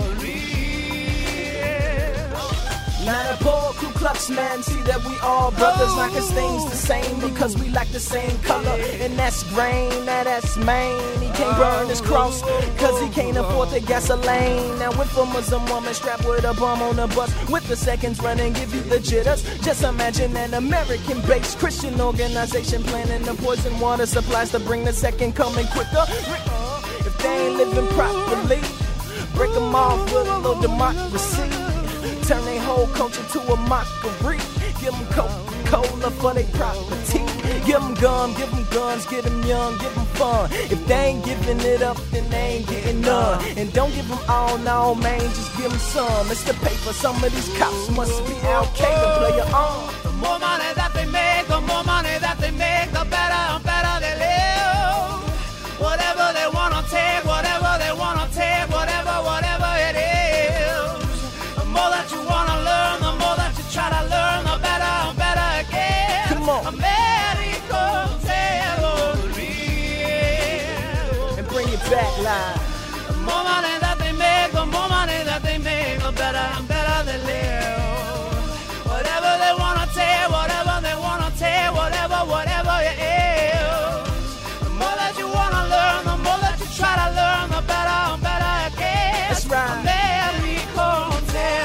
[SPEAKER 14] Not a poor Ku Klux man, see that we all brothers, not cause things the same, because we like the same color, and that's grain, now that's Maine. He can't burn his cross, cause he can't afford the gasoline. Now if a Muslim woman strapped with a bomb on the bus, with the seconds running, give you the jitters. Just imagine an American-based Christian organization planning the poison water supplies to bring the second coming quicker. If they ain't living properly, break them off with a little democracy. Turn their whole culture to a mockery. Give them Coca-Cola for their property. Give them gum, give them guns, get them young, give them fun. If they ain't giving it up, then they ain't getting none. And don't give them all, no, man, just give them some. It's the paper, some of these cops must be Al-Qaeda, play your arm.
[SPEAKER 15] The more money that they make, the more money that they make, the better and better they live. Whatever they wanna take, whatever they wanna take, whatever, whatever it is. The more that you wanna learn, the more that you try to learn, the better and better it gets.
[SPEAKER 14] Come on.
[SPEAKER 15] American terrorist.
[SPEAKER 14] And bring it back live.
[SPEAKER 15] The more money that they make, the more money that they make, the better and better they live. Whatever they wanna take, whatever they wanna take, whatever, whatever it is. The more that you wanna learn, the more that you try to learn, the better and better it gets.
[SPEAKER 14] That's right.
[SPEAKER 15] American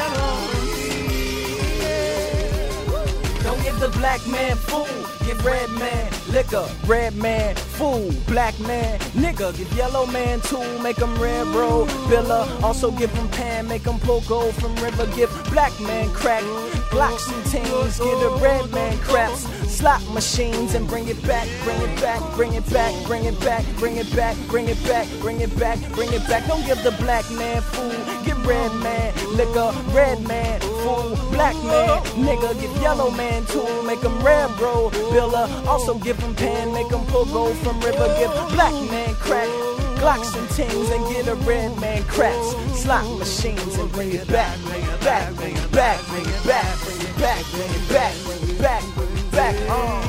[SPEAKER 15] terrorist.
[SPEAKER 14] Don't give the black man food, give red man liquor, red man food, black man nigga, give yellow man tool, make them railroad biller, also give them pan, make them pull gold from river, give black man crack, blocks and teams, give the red man craps, slot machines, and bring it back, bring it back, bring it back, bring it back, bring it back, bring it back, bring it back, bring it back. Don't give the black man food, give red man liquor, red man food, black man nigga, give yellow man tool, make them railroad biller, also give them pan, make them pull gold from river, give black man crack, Glocks and tings and get a red man craps. Slot machines and bring it back, bring it back, bring it back, bring it back, bring it back, bring it back, bring it back, bring it back, uh.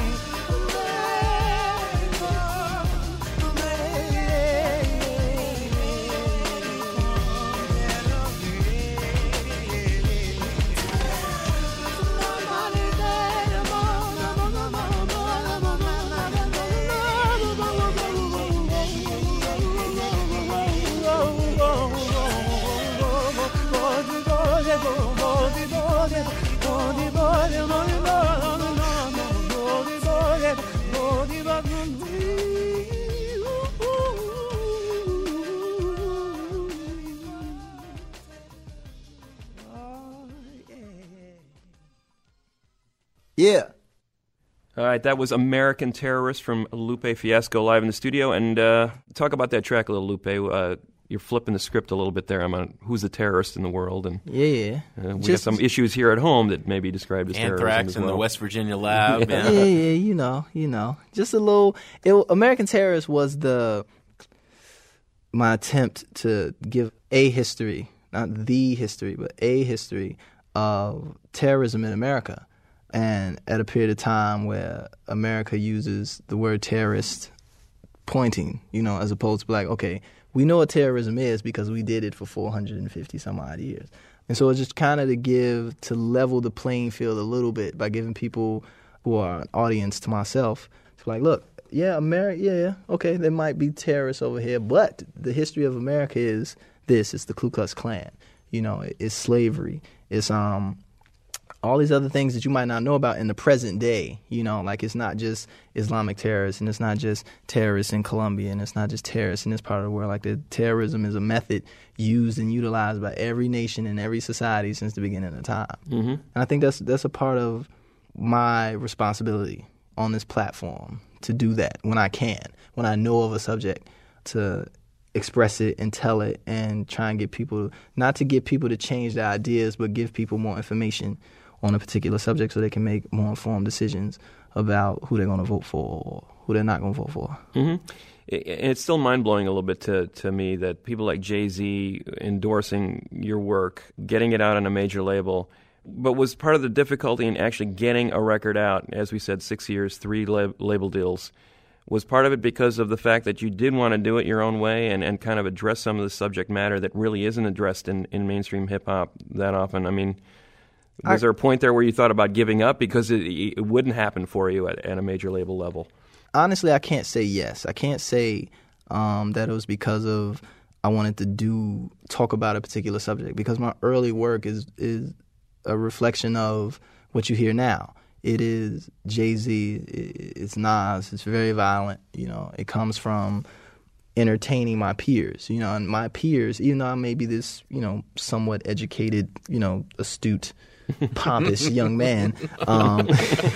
[SPEAKER 16] Yeah.
[SPEAKER 11] All right, that was American Terrorist from Lupe Fiasco live in the studio. And uh, talk about that track a little, Lupe. Uh, you're flipping the script a little bit there. I'm on who's the terrorist in the world. And
[SPEAKER 16] yeah, yeah.
[SPEAKER 11] Uh, we
[SPEAKER 16] Just,
[SPEAKER 11] got some issues here at home that may be described as terrorism
[SPEAKER 10] Anthrax
[SPEAKER 11] as
[SPEAKER 10] in
[SPEAKER 11] well.
[SPEAKER 10] the West Virginia lab.
[SPEAKER 16] yeah.
[SPEAKER 10] Yeah.
[SPEAKER 16] yeah, yeah, you know, you know. Just a little... It, American Terrorist was the my attempt to give a history, not the history, but a history of terrorism in America. And at a period of time where America uses the word terrorist pointing, you know, as opposed to like, okay, we know what terrorism is because we did it for four hundred fifty some odd years. And so it's just kind of to give, to level the playing field a little bit by giving people who are an audience to myself, to like, look, yeah, America, yeah, yeah, okay, there might be terrorists over here, but the history of America is this, it's the Ku Klux Klan, you know, it's slavery, it's, um, all these other things that you might not know about in the present day, you know, like it's not just Islamic terrorists and it's not just terrorists in Colombia and it's not just terrorists in this part of the world. Like the terrorism is a method used and utilized by every nation and every society since the beginning of time.
[SPEAKER 11] Mm-hmm.
[SPEAKER 16] And I think that's that's a part of my responsibility on this platform to do that when I can, when I know of a subject, to express it and tell it and try and get people, not to get people to change their ideas, but give people more information on a particular subject so they can make more informed decisions about who they're going to vote for or who they're not going to vote for.
[SPEAKER 11] Mm-hmm. It, it's still mind-blowing a little bit to, to me that people like Jay-Z endorsing your work, getting it out on a major label, but was part of the difficulty in actually getting a record out, as we said, six years, three lab, label deals, was part of it because of the fact that you did want to do it your own way and, and kind of address some of the subject matter that really isn't addressed in, in mainstream hip-hop that often. I mean... Was I, there a point there where you thought about giving up because it, it wouldn't happen for you at, at a major label level?
[SPEAKER 16] Honestly, I can't say yes. I can't say um, that it was because of I wanted to do talk about a particular subject, because my early work is is a reflection of what you hear now. It is Jay-Z, it's Nas, it's very violent. You know, it comes from entertaining my peers. You know, and my peers, even though I may be this, you know, somewhat educated, you know, astute, pompous young man. Um,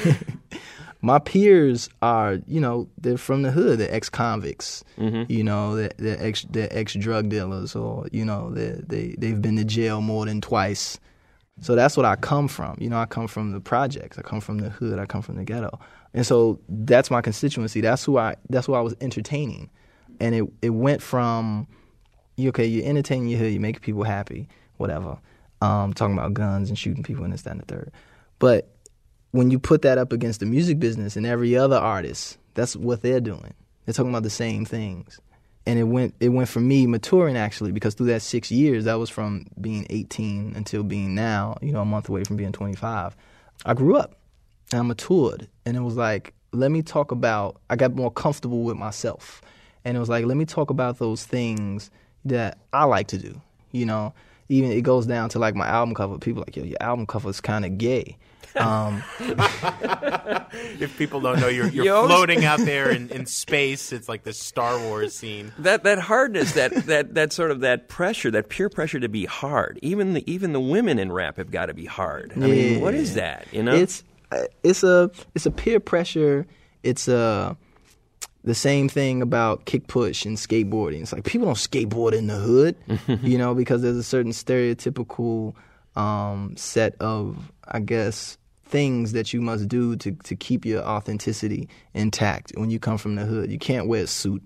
[SPEAKER 16] my peers are, you know, they're from the hood. They're ex-convicts. Mm-hmm. You know, they're, they're ex they're ex-drug dealers, or you know, they they they've been to jail more than twice. So that's what I come from. You know, I come from the projects. I come from the hood. I come from the ghetto, and so that's my constituency. That's who I. That's who I was entertaining, and it it went from, okay, you're entertaining your hood, you make people happy, whatever. Um, talking about guns and shooting people and this, that, and the third. But when you put that up against the music business and every other artist, that's what they're doing. They're talking about the same things. And it went it went for me maturing, actually, because through that six years, that was from being eighteen until being now, you know, a month away from being twenty-five. I grew up and I matured. And it was like, let me talk about, I got more comfortable with myself. And it was like, let me talk about those things that I like to do, you know. Even it goes down to like my album cover. People are like, yo, your album cover is kind of gay. Um,
[SPEAKER 10] if people don't know, you're, you're you floating out there in, in space. It's like the Star Wars scene.
[SPEAKER 11] That that hardness, that that that sort of that pressure, that peer pressure to be hard. Even the even the women in rap have got to be hard. I
[SPEAKER 16] yeah.
[SPEAKER 11] mean, what is that? You know,
[SPEAKER 16] it's it's a it's a peer pressure. It's a the same thing about kick push and skateboarding. It's like people don't skateboard in the hood, you know, because there's a certain stereotypical um, set of, I guess, things that you must do to, to keep your authenticity intact when you come from the hood. You can't wear a suit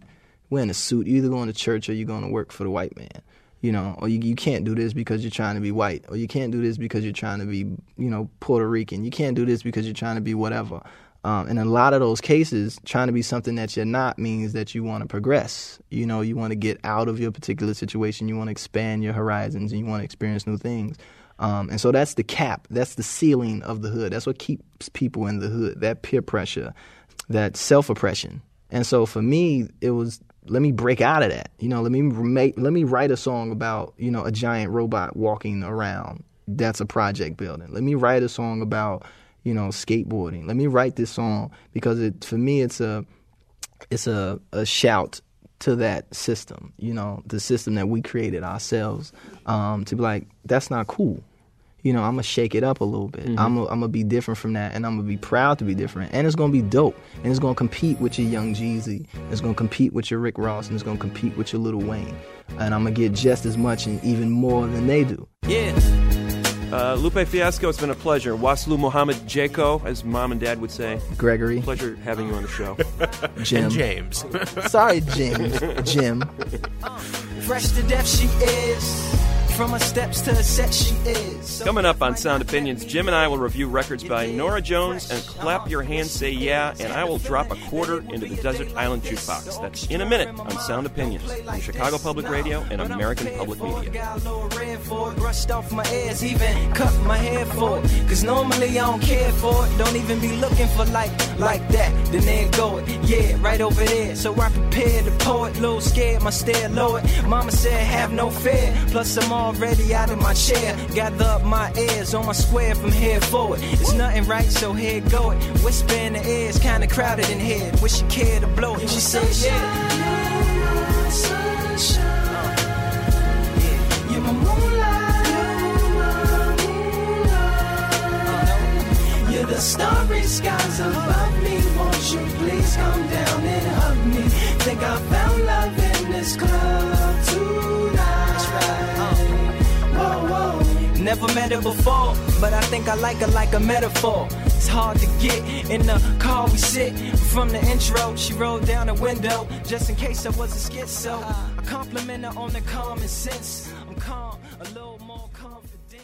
[SPEAKER 16] wearing a suit. You're either going to church or you're going to work for the white man. You know, or you, you can't do this because you're trying to be white, or you can't do this because you're trying to be, you know, Puerto Rican. You can't do this because you're trying to be whatever. Um, in a lot of those cases, trying to be something that you're not means that you want to progress. You know, you want to get out of your particular situation. You want to expand your horizons, and you want to experience new things. Um, and so that's the cap. That's the ceiling of the hood. That's what keeps people in the hood, that peer pressure, that self-oppression. And so for me, it was, let me break out of that. You know, let me make, let me write a song about, you know, a giant robot walking around. That's a project building. Let me write a song about, you know, skateboarding. Let me write this song because it, for me, it's a, it's a, a shout to that system. You know, the system that we created ourselves. Um, to be like, that's not cool. You know, I'm going to shake it up a little bit. Mm-hmm. I'm going to be different from that, and I'm going to be proud to be different. And it's going to be dope. And it's going to compete with your Young Jeezy. It's going to compete with your Rick Ross, and it's going to compete with your Lil Wayne. And I'm going to get just as much and even more than they do.
[SPEAKER 11] Yeah. Uh, Lupe Fiasco, it's been a pleasure. Waslu Muhammad Jaco, as mom and dad would say.
[SPEAKER 16] Gregory.
[SPEAKER 11] Pleasure having you on the show.
[SPEAKER 16] Jim.
[SPEAKER 10] And James.
[SPEAKER 16] Sorry, James. Jim.
[SPEAKER 14] Fresh to death she is. From her steps to her set she is.
[SPEAKER 11] Coming up on Sound Opinions, Jim and I will review records by Norah Jones and Clap Your Hands Say Yeah, and I will drop a quarter into the Desert Island Jukebox. That's in a minute on Sound Opinions from Chicago Public Radio and American Public Media.
[SPEAKER 14] Brushed off my ears, even cut my hair for it. Cause normally I don't care for it. Don't even be looking for like, like that. Then there go it, yeah, right over there. So I prepared the poet, little scared, my stare lowered. Mama said have no fear, plus I'm already out of my chair. Gather up my ears on my square from here forward. It's nothing right, so here go it. Whisper in the ears, kinda crowded in here. Wish you cared to blow it. She said, yeah. Sunshine, yeah. You're my moonlight, you're my moonlight. You're the starry skies above me. Won't you please come down and hug me? Think I found love in this club tonight. That's right. Whoa, whoa. Never met her before, but I think I like her like a metaphor. It's hard to get in the car we sit. From the intro, she rolled down the window just in case I was a schizo. I compliment her on the common sense. I'm calm, a little more confident.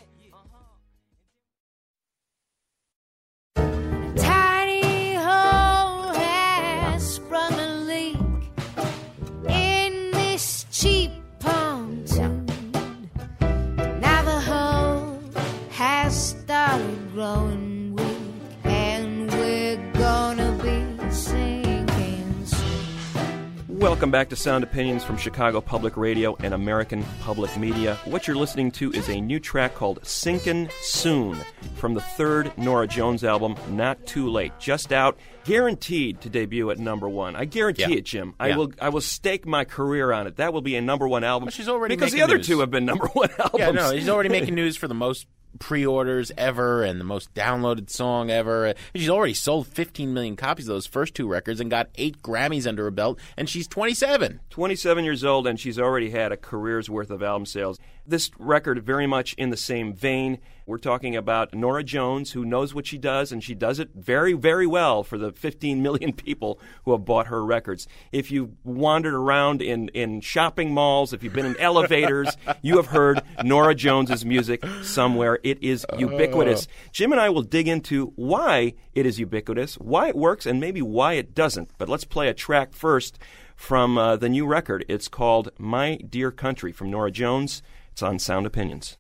[SPEAKER 17] Tiny hole has sprung a leak in this cheap pontoon. Now the hole has started growing weak, and we're gonna be sinking soon.
[SPEAKER 11] Welcome back to Sound Opinions from Chicago Public Radio and American Public Media. What you're listening to is a new track called Sinkin' Soon from the third Norah Jones album, Not Too Late. Just out, guaranteed to debut at number one. I guarantee
[SPEAKER 10] Yeah.
[SPEAKER 11] it, Jim. I
[SPEAKER 10] Yeah.
[SPEAKER 11] will I will stake my career on it. That will be a number one album.
[SPEAKER 10] Well, she's already
[SPEAKER 11] because the
[SPEAKER 10] making
[SPEAKER 11] other
[SPEAKER 10] news.
[SPEAKER 11] two have been number one albums.
[SPEAKER 10] Yeah, no, he's already making news for the most pre-orders ever and the most downloaded song ever. She's already sold fifteen million copies of those first two records and got eight Grammys under her belt, and she's twenty-seven.
[SPEAKER 11] twenty-seven years old, and she's already had a career's worth of album sales. This record very much in the same vein. We're talking about Norah Jones, who knows what she does, and she does it very, very well for the fifteen million people who have bought her records. If you've wandered around in, in shopping malls, if you've been in elevators, you have heard Norah Jones's music somewhere. It is ubiquitous. Jim and I will dig into why it is ubiquitous, why it works, and maybe why it doesn't. But let's play a track first from uh, the new record. It's called My Dear Country from Norah Jones. It's on Sound Opinions.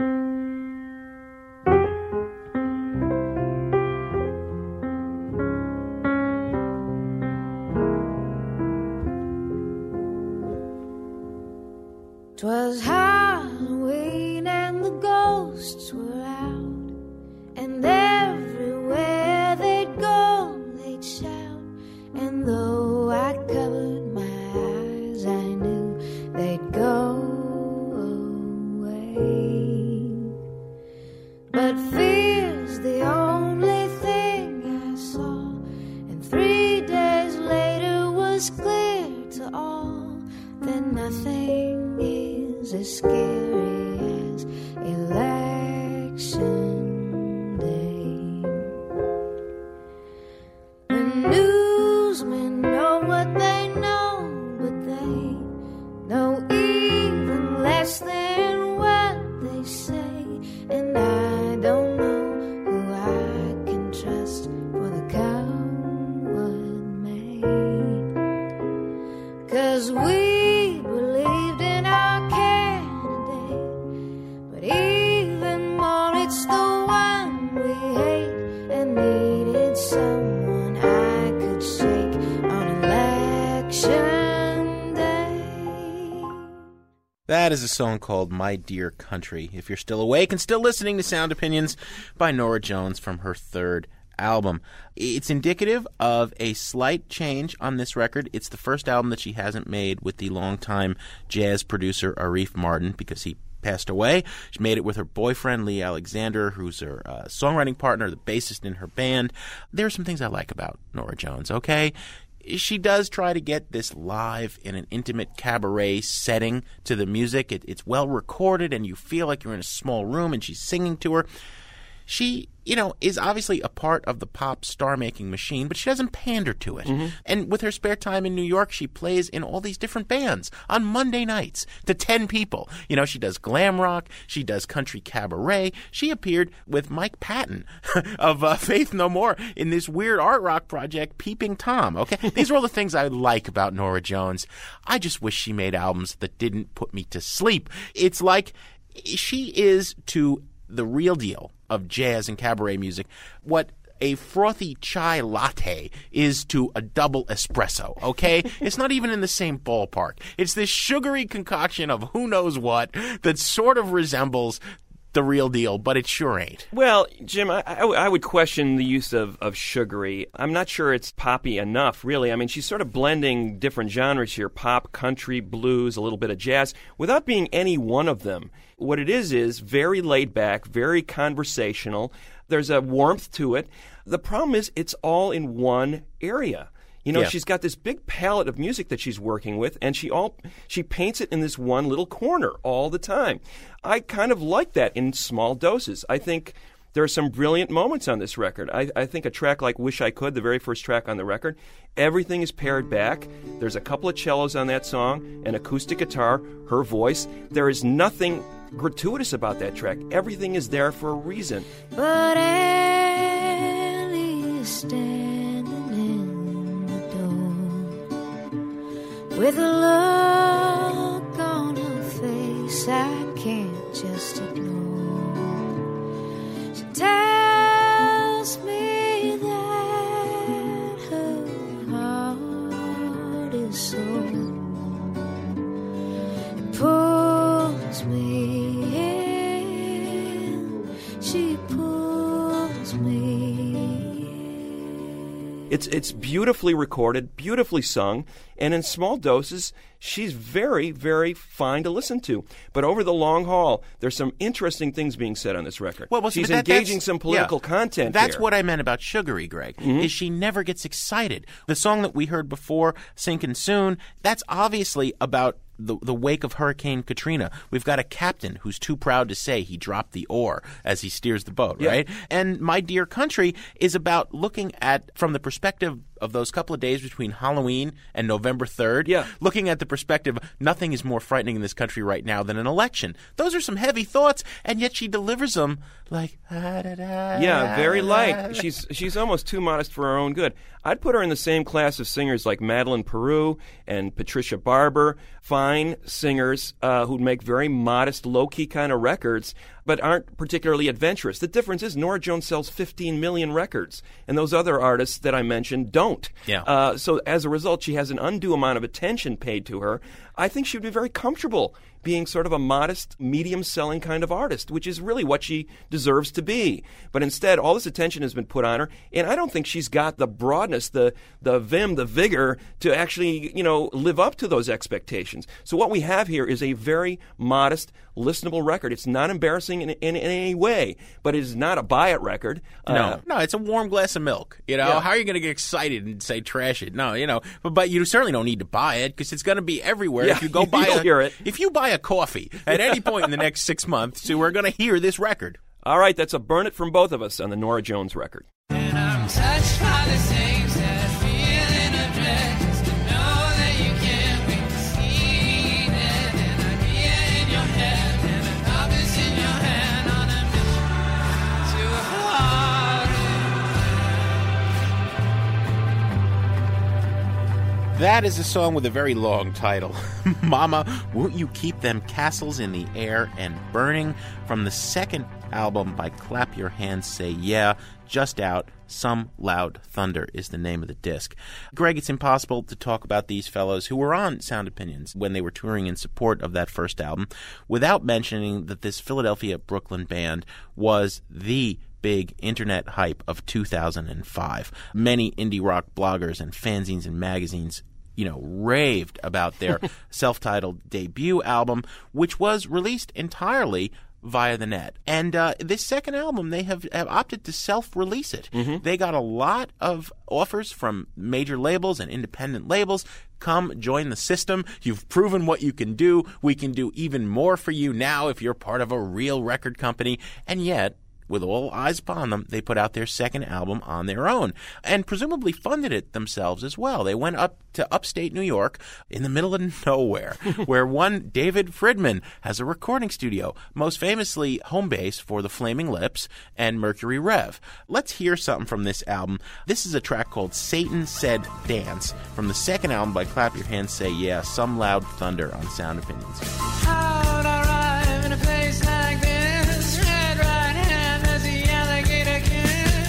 [SPEAKER 17] Twas Halloween and the ghosts were out, and everywhere they'd go they'd shout, and though I covered my eyes I knew they'd go away. But fear's the only thing I saw, and three days later was clear to all that nothing is as scary as election day. The newsmen know what they know, but
[SPEAKER 10] That is a song called My Dear Country. If you're still awake and still listening to Sound Opinions by Norah Jones from her third album. It's indicative of a slight change on this record. It's the first album that she hasn't made with the longtime jazz producer Arif Mardin because he passed away. She made it with her boyfriend, Lee Alexander, who's her uh, songwriting partner, the bassist in her band. There are some things I like about Norah Jones, okay? She does try to get this live in an intimate cabaret setting to the music. It, it's well recorded, and you feel like you're in a small room, and she's singing to her. She, you know, is obviously a part of the pop star-making machine, but she doesn't pander to it. Mm-hmm. And with her spare time in New York, she plays in all these different bands on Monday nights to ten people. You know, she does glam rock. She does country cabaret. She appeared with Mike Patton of uh, Faith No More in this weird art rock project, Peeping Tom. Okay, these are all the things I like about Norah Jones. I just wish she made albums that didn't put me to sleep. It's like she is to the real deal of jazz and cabaret music what a frothy chai latte is to a double espresso, okay? It's not even in the same ballpark. It's this sugary concoction of who knows what that sort of resembles the real deal, but it sure ain't.
[SPEAKER 11] Well, Jim, I, I, I would question the use of, of sugary. I'm not sure it's poppy enough, really. I mean, she's sort of blending different genres here, pop, country, blues, a little bit of jazz, without being any one of them. What it is is very laid back, very conversational. There's a warmth to it. The problem is it's all in one area. You know, yeah. She's got this big palette of music that she's working with, and she all she paints it in this one little corner all the time. I kind of like that in small doses. I think there are some brilliant moments on this record. I, I think a track like Wish I Could, the very first track on the record, everything is pared back. There's a couple of cellos on that song, an acoustic guitar, her voice. There is nothing gratuitous about that track. Everything is there for a reason.
[SPEAKER 17] But Ellie is standing in the door with a look on her face I can't just ignore. She tells me that her heart is sore. It pulls me in, she pulls me in.
[SPEAKER 11] It's it's beautifully recorded, beautifully sung, and in small doses, she's very, very fine to listen to. But over the long haul, there's some interesting things being said on this record.
[SPEAKER 10] Well, well
[SPEAKER 11] she's
[SPEAKER 10] that,
[SPEAKER 11] engaging some political
[SPEAKER 10] yeah,
[SPEAKER 11] content
[SPEAKER 10] That's
[SPEAKER 11] here.
[SPEAKER 10] what I meant about sugary, Greg, mm-hmm. is she never gets excited. The song that we heard before, Sinkin' Soon, that's obviously about the the wake of Hurricane Katrina. We've got a captain who's too proud to say he dropped the oar as he steers the boat,
[SPEAKER 11] yeah.
[SPEAKER 10] right? And My Dear Country is about looking at, from the perspective of those couple of days between Halloween and November third,
[SPEAKER 11] yeah.
[SPEAKER 10] looking at the perspective, nothing is more frightening in this country right now than an election. Those are some heavy thoughts, and yet she delivers them like, ah, da, da,
[SPEAKER 11] yeah, very
[SPEAKER 10] da,
[SPEAKER 11] light.
[SPEAKER 10] da.
[SPEAKER 11] She's she's almost too modest for her own good. I'd put her in the same class of singers like Madeline Peru and Patricia Barber, fine singers uh, who'd make very modest, low-key kind of records, but aren't particularly adventurous. The difference is Norah Jones sells fifteen million records, and those other artists that I mentioned don't.
[SPEAKER 10] Yeah.
[SPEAKER 11] Uh, so as a result, she has an undue amount of attention paid to her. I think she would be very comfortable being sort of a modest, medium-selling kind of artist, which is really what she deserves to be. But instead, all this attention has been put on her, and I don't think she's got the broadness, the the vim, the vigor to actually, you know, live up to those expectations. So what we have here is a very modest, listenable record. It's not embarrassing in, in, in any way, but it is not a buy-it record.
[SPEAKER 10] No,
[SPEAKER 11] uh,
[SPEAKER 10] no, it's a warm glass of milk. You know,
[SPEAKER 11] Yeah.
[SPEAKER 10] how are you going to get excited and say trash it? No, you know, but, but you certainly don't need to buy it because it's going to be everywhere.
[SPEAKER 11] Yeah,
[SPEAKER 10] if you go buy
[SPEAKER 11] you'll
[SPEAKER 10] a,
[SPEAKER 11] hear it.
[SPEAKER 10] If you buy a coffee at any point in the next six months, so we're going to hear this record.
[SPEAKER 11] All right, that's a burn it from both of us on the Norah Jones record.
[SPEAKER 15] And I'm touched by the same sad feeling of dread, just to know that you can't wait to see it. An idea in your head and a compass in your hand on a mission to a heart.
[SPEAKER 10] That is a song with a very long title. Mama, Won't You Keep Them Castles in the Air and Burning, from the second album by Clap Your Hands, Say Yeah, just out. Some Loud Thunder is the name of the disc. Greg, it's impossible to talk about these fellows who were on Sound Opinions when they were touring in support of that first album without mentioning that this Philadelphia-Brooklyn band was the big internet hype of two thousand five. Many indie rock bloggers and fanzines and magazines, you know, raved about their self-titled debut album, which was released entirely via the net. And uh, this second album, they have, have opted to self-release it. Mm-hmm. They got a lot of offers from major labels and independent labels. Come join the system. You've proven what you can do. We can do even more for you now if you're part of a real record company. And yet, with all eyes upon them, they put out their second album on their own and presumably funded it themselves as well. They went up to upstate New York in the middle of nowhere where one David Fridman has a recording studio, most famously home base for the Flaming Lips and Mercury Rev. Let's hear something from this album. This is a track called Satan Said Dance from the second album by Clap Your Hands, Say Yeah, Some Loud Thunder on Sound Opinions.
[SPEAKER 15] How'd I arrive in a place like this? Red right hand as the alligator can.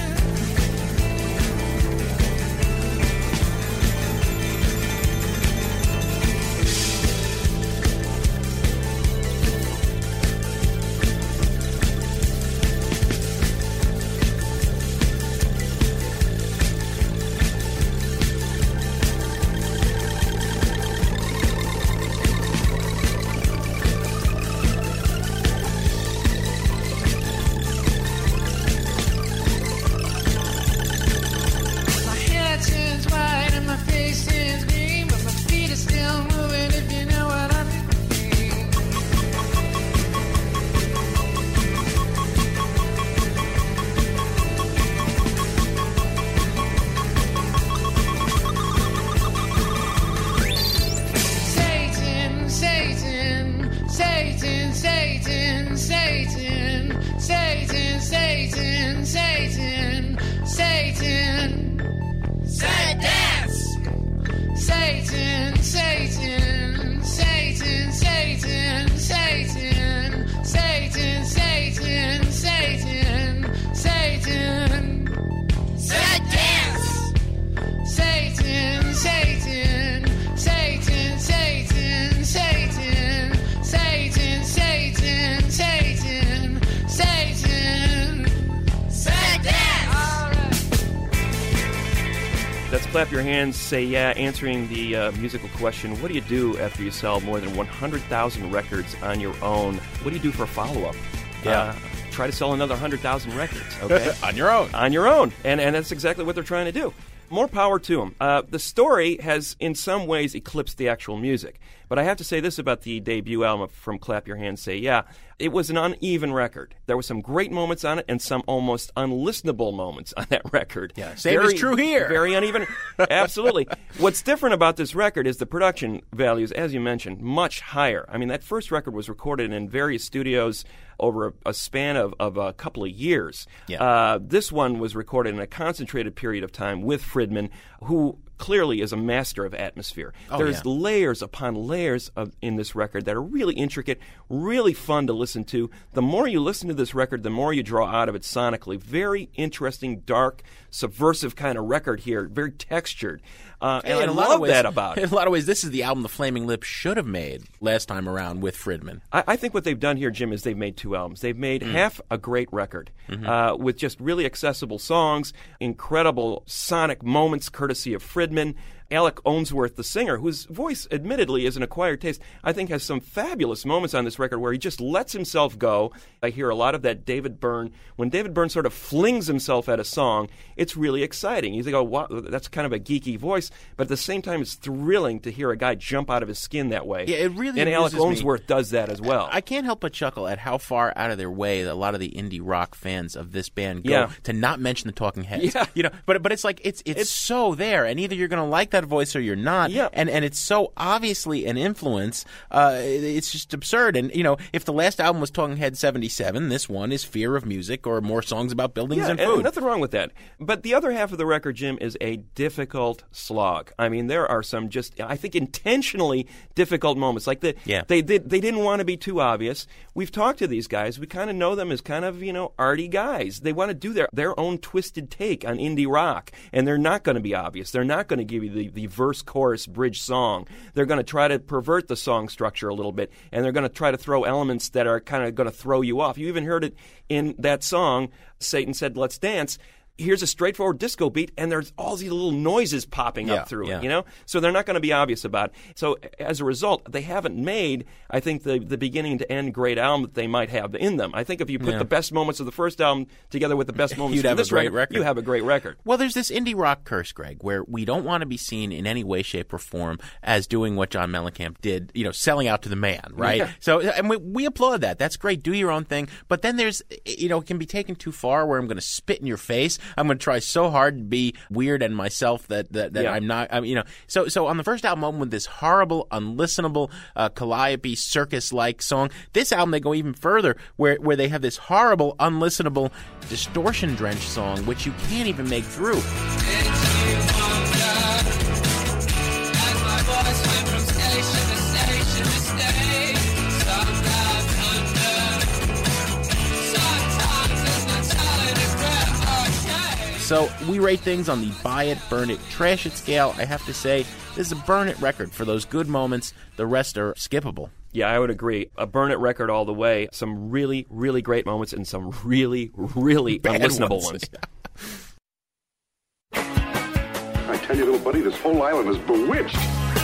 [SPEAKER 15] Clap Your Hands, Say Yeah, answering the uh, musical question, what do you do after you sell more than one hundred thousand records on your own? What do you do for a follow-up?
[SPEAKER 10] Yeah.
[SPEAKER 15] Uh, try to sell another one hundred thousand records, okay?
[SPEAKER 10] On your own.
[SPEAKER 15] On your own. And, and that's exactly what they're trying to do. More power to them. Uh, the story has, in some ways, eclipsed the actual music. But I have to say this about the debut album from Clap Your Hands, Say Yeah. It was an uneven record. There were some great moments on it and some almost unlistenable moments on that record.
[SPEAKER 10] Yeah, same is true here.
[SPEAKER 15] Very uneven. Absolutely. What's different about this record is the production values, as you mentioned, much higher. I mean, that first record was recorded in various studios over a, a span of, of a couple of years.
[SPEAKER 10] Yeah.
[SPEAKER 15] Uh, this one was recorded in a concentrated period of time with Fridman, who clearly is a master of atmosphere.
[SPEAKER 10] Oh,
[SPEAKER 15] There's
[SPEAKER 10] yeah.
[SPEAKER 15] layers upon layers of, in this record that are really intricate, really fun to listen to. The more you listen to this record, the more you draw out of it sonically. Very interesting, dark, subversive kind of record here, very textured. Uh,
[SPEAKER 10] Hey,
[SPEAKER 15] and
[SPEAKER 10] in
[SPEAKER 15] I
[SPEAKER 10] a lot
[SPEAKER 15] love
[SPEAKER 10] of ways,
[SPEAKER 15] that about it.
[SPEAKER 10] In a lot of ways, this is the album the Flaming Lips should have made last time around with Fridman.
[SPEAKER 15] I, I think what they've done here, Jim, is they've made two albums. They've made
[SPEAKER 10] Mm.
[SPEAKER 15] half a great record
[SPEAKER 10] Mhm.
[SPEAKER 15] uh, with just really accessible songs, incredible sonic moments courtesy of Fridman. Alec Owensworth, the singer, whose voice admittedly is an acquired taste, I think has some fabulous moments on this record where he just lets himself go. I hear a lot of that David Byrne. When David Byrne sort of flings himself at a song, it's really exciting. You think, oh, wow, that's kind of a geeky voice, but at the same time, it's thrilling to hear a guy jump out of his skin that way.
[SPEAKER 10] Yeah, it really
[SPEAKER 15] And Alec
[SPEAKER 10] amuses me.
[SPEAKER 15] Owensworth does that as well.
[SPEAKER 10] I can't help but chuckle at how far out of their way that a lot of the indie rock fans of this band go
[SPEAKER 15] Yeah.
[SPEAKER 10] to not mention the Talking Heads.
[SPEAKER 15] Yeah.
[SPEAKER 10] You know, but but it's like it's it's,
[SPEAKER 15] It's-
[SPEAKER 10] so there, and either you're going to like them that voice or you're not.
[SPEAKER 11] Yeah.
[SPEAKER 10] And and it's so obviously an influence. Uh, it's just absurd. And, you know, if the last album was Talking Head seventy-seven, this one is Fear of Music or more songs about buildings
[SPEAKER 11] yeah,
[SPEAKER 10] and food.
[SPEAKER 11] And nothing wrong with that. But the other half of the record, Jim, is a difficult slog. I mean, there are some just, I think, intentionally difficult moments. Like the,
[SPEAKER 10] yeah.
[SPEAKER 11] they did, they didn't want to be too obvious. We've talked to these guys. We kind of know them as kind of, you know, arty guys. They want to do their, their own twisted take on indie rock, and they're not going to be obvious. They're not going to give you the, the verse, chorus, bridge song. They're going to try to pervert the song structure a little bit, and they're going to try to throw elements that are kind of going to throw you off. You even heard it in that song, Satan Said Let's Dance. Here's a straightforward disco beat, and there's all these little noises popping
[SPEAKER 10] yeah,
[SPEAKER 11] up through
[SPEAKER 10] yeah.
[SPEAKER 11] it, you know? So they're not going to be obvious about it. So as a result, they haven't made, I think, the, the beginning to end great album that they might have in them. I think if you put
[SPEAKER 10] yeah.
[SPEAKER 11] the best moments of the first album together with the best moments
[SPEAKER 10] You'd
[SPEAKER 11] of
[SPEAKER 10] have
[SPEAKER 11] this
[SPEAKER 10] a great
[SPEAKER 11] record,
[SPEAKER 10] record,
[SPEAKER 11] you have a great record.
[SPEAKER 10] Well, there's this indie rock curse, Greg, where we don't want to be seen in any way, shape, or form as doing what John Mellencamp did, you know, selling out to the man, right?
[SPEAKER 11] Yeah.
[SPEAKER 10] So, and we, we applaud that. That's great. Do your own thing. But then there's, you know, it can be taken too far where I'm going to spit in your face. I'm going to try so hard to be weird and myself that that, that
[SPEAKER 11] yeah.
[SPEAKER 10] I'm not. I mean, you know, so so on the first album with this horrible, unlistenable, uh, Calliope circus-like song, this album they go even further, where where they have this horrible, unlistenable, distortion-drenched song which you can't even make through. So we rate things on the buy it, burn it, trash it scale. I have to say, this is a burn it record for those good moments. The rest are skippable.
[SPEAKER 11] Yeah, I would agree. A burn it record all the way. Some really, really great moments and some really, really
[SPEAKER 10] Bad
[SPEAKER 11] unlistenable
[SPEAKER 10] ones.
[SPEAKER 11] ones.
[SPEAKER 18] I tell you, little buddy, this whole island is bewitched.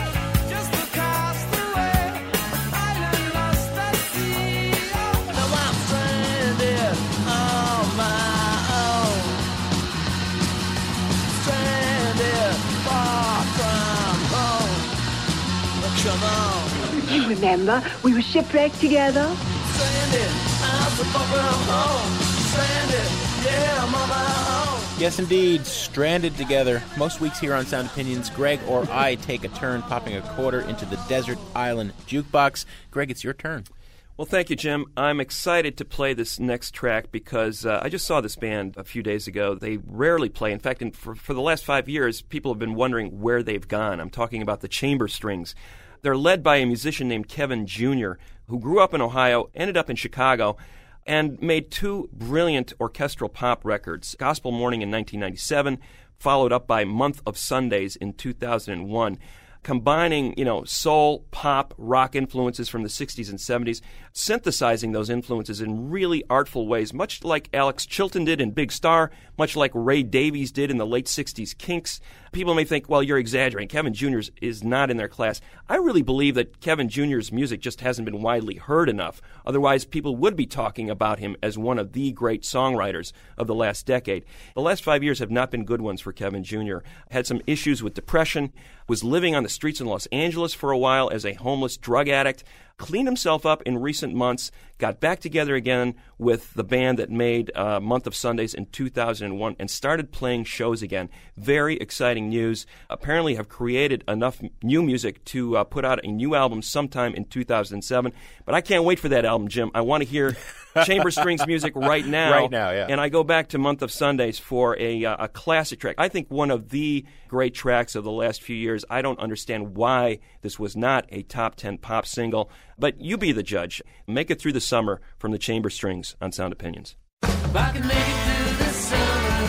[SPEAKER 19] Come on. You remember, we were shipwrecked together? Stranded, I'm so far from home. Stranded, yeah, I'm on my own.
[SPEAKER 10] Yes, indeed. Stranded together. Most weeks here on Sound Opinions, Greg or I take a turn popping a quarter into the desert island jukebox. Greg, it's your turn.
[SPEAKER 11] Well, thank you, Jim. I'm excited to play this next track because uh, I just saw this band a few days ago. They rarely play. In fact, in, for, for the last five years, people have been wondering where they've gone. I'm talking about the Chamber Strings. They're led by a musician named Kevin Junior, who grew up in Ohio, ended up in Chicago, and made two brilliant orchestral pop records, Gospel Morning in nineteen ninety-seven, followed up by Month of Sundays in two thousand one. Combining, you know, soul, pop, rock influences from the sixties and seventies, synthesizing those influences in really artful ways, much like Alex Chilton did in Big Star, much like Ray Davies did in the late sixties Kinks. People may think, well, you're exaggerating. Kevin Junior's is not in their class. I really believe that Kevin Junior's music just hasn't been widely heard enough. Otherwise, people would be talking about him as one of the great songwriters of the last decade. The last five years have not been good ones for Kevin Junior Had some issues with depression, was living on the streets in Los Angeles for a while as a homeless drug addict, cleaned himself up in recent months, got back together again with the band that made uh, Month of Sundays in two thousand one, and started playing shows again. Very exciting news. Apparently have created enough new music to uh, put out a new album sometime in two thousand seven. But I can't wait for that album, Jim. I want to hear Chamber Strings music right now.
[SPEAKER 10] Right now, yeah.
[SPEAKER 11] And I go back to Month of Sundays for a, uh, a classic track. I think one of the great tracks of the last few years. I don't understand why this was not a top ten pop single. But you be the judge. Make it through the summer from the Chamber Strings on Sound Opinions.
[SPEAKER 15] If I can make it through the summer,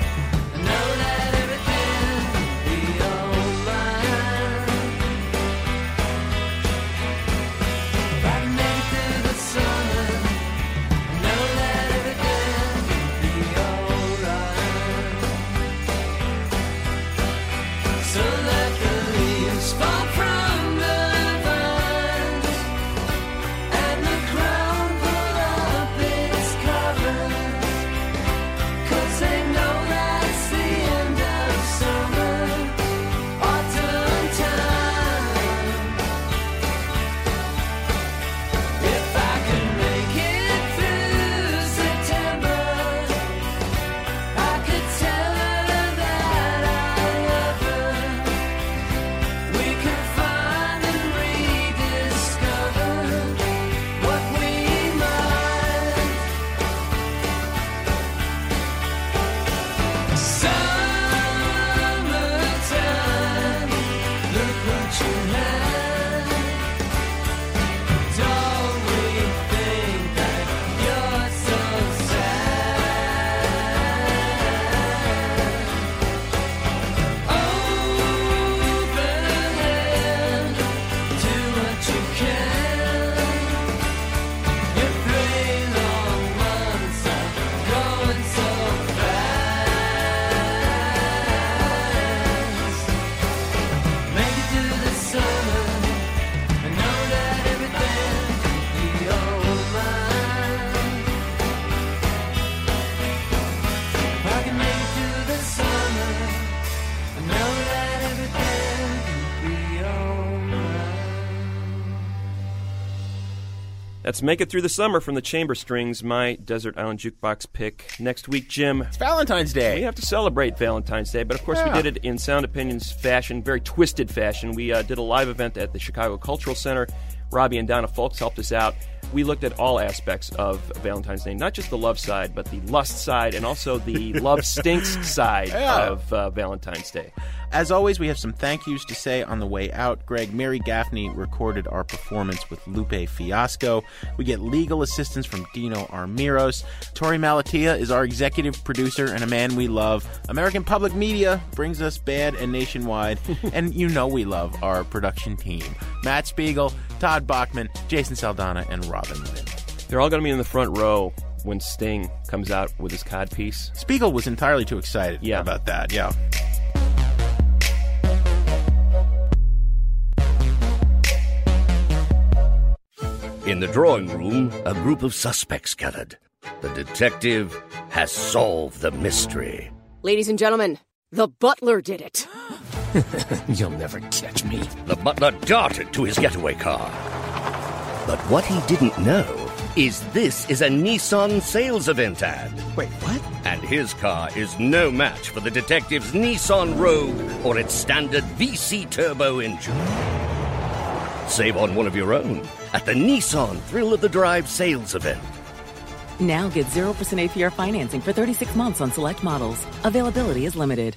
[SPEAKER 15] I know that everything will be alright. If I can make it through the summer, I know that everything will be alright. So let the leaves fall from the vines, and the ground pull up its covers.
[SPEAKER 11] That's Make It Through the Summer from the Chamber Strings, my Desert Island Jukebox pick. Next week, Jim.
[SPEAKER 10] It's Valentine's Day.
[SPEAKER 11] We have to celebrate Valentine's Day, but of course
[SPEAKER 10] Yeah.
[SPEAKER 11] we did it in Sound Opinions fashion, very twisted fashion. We uh, did a live event at the Chicago Cultural Center. Robbie and Donna Folks helped us out. We looked at all aspects of Valentine's Day, not just the love side, but the lust side and also the love stinks side
[SPEAKER 10] Yeah.
[SPEAKER 11] of uh, Valentine's Day.
[SPEAKER 10] As always, we have some thank yous to say on the way out. Greg, Mary Gaffney recorded our performance with Lupe Fiasco. We get legal assistance from Dino Armiros. Tori Malatia is our executive producer and a man we love. American Public Media brings us Bad and Nationwide. And you know we love our production team. Matt Spiegel, Todd Bachman, Jason Saldana, and Robin Lynn.
[SPEAKER 11] They're all going to be in the front row when Sting comes out with his codpiece.
[SPEAKER 10] Spiegel was entirely too excited
[SPEAKER 11] yeah.
[SPEAKER 10] about that, yeah.
[SPEAKER 4] In the drawing room, a group of suspects gathered. The detective has solved the mystery.
[SPEAKER 5] Ladies and gentlemen, the butler did it.
[SPEAKER 6] You'll never catch me.
[SPEAKER 4] The butler darted to his getaway car. But what he didn't know is this is a Nissan sales event ad.
[SPEAKER 16] Wait, what?
[SPEAKER 4] And his car is no match for the detective's Nissan Rogue or its standard V C turbo engine. Save on one of your own at the Nissan Thrill of the Drive sales event.
[SPEAKER 7] Now get zero percent A P R financing for thirty-six months on select models. Availability is limited.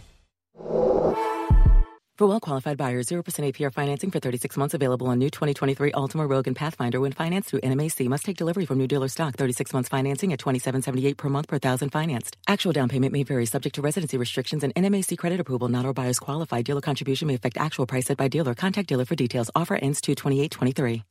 [SPEAKER 7] For well-qualified buyers, zero percent A P R financing for thirty-six months available on new twenty twenty-three Altima, Rogue, and Pathfinder when financed through N M A C. Must take delivery from new dealer stock. thirty-six months financing at twenty-seven seventy-eight per month per thousand financed. Actual down payment may vary subject to residency restrictions and N M A C credit approval. Not all buyers qualify. Dealer contribution may affect actual price set by dealer. Contact dealer for details. Offer ends two twenty-eight twenty-three.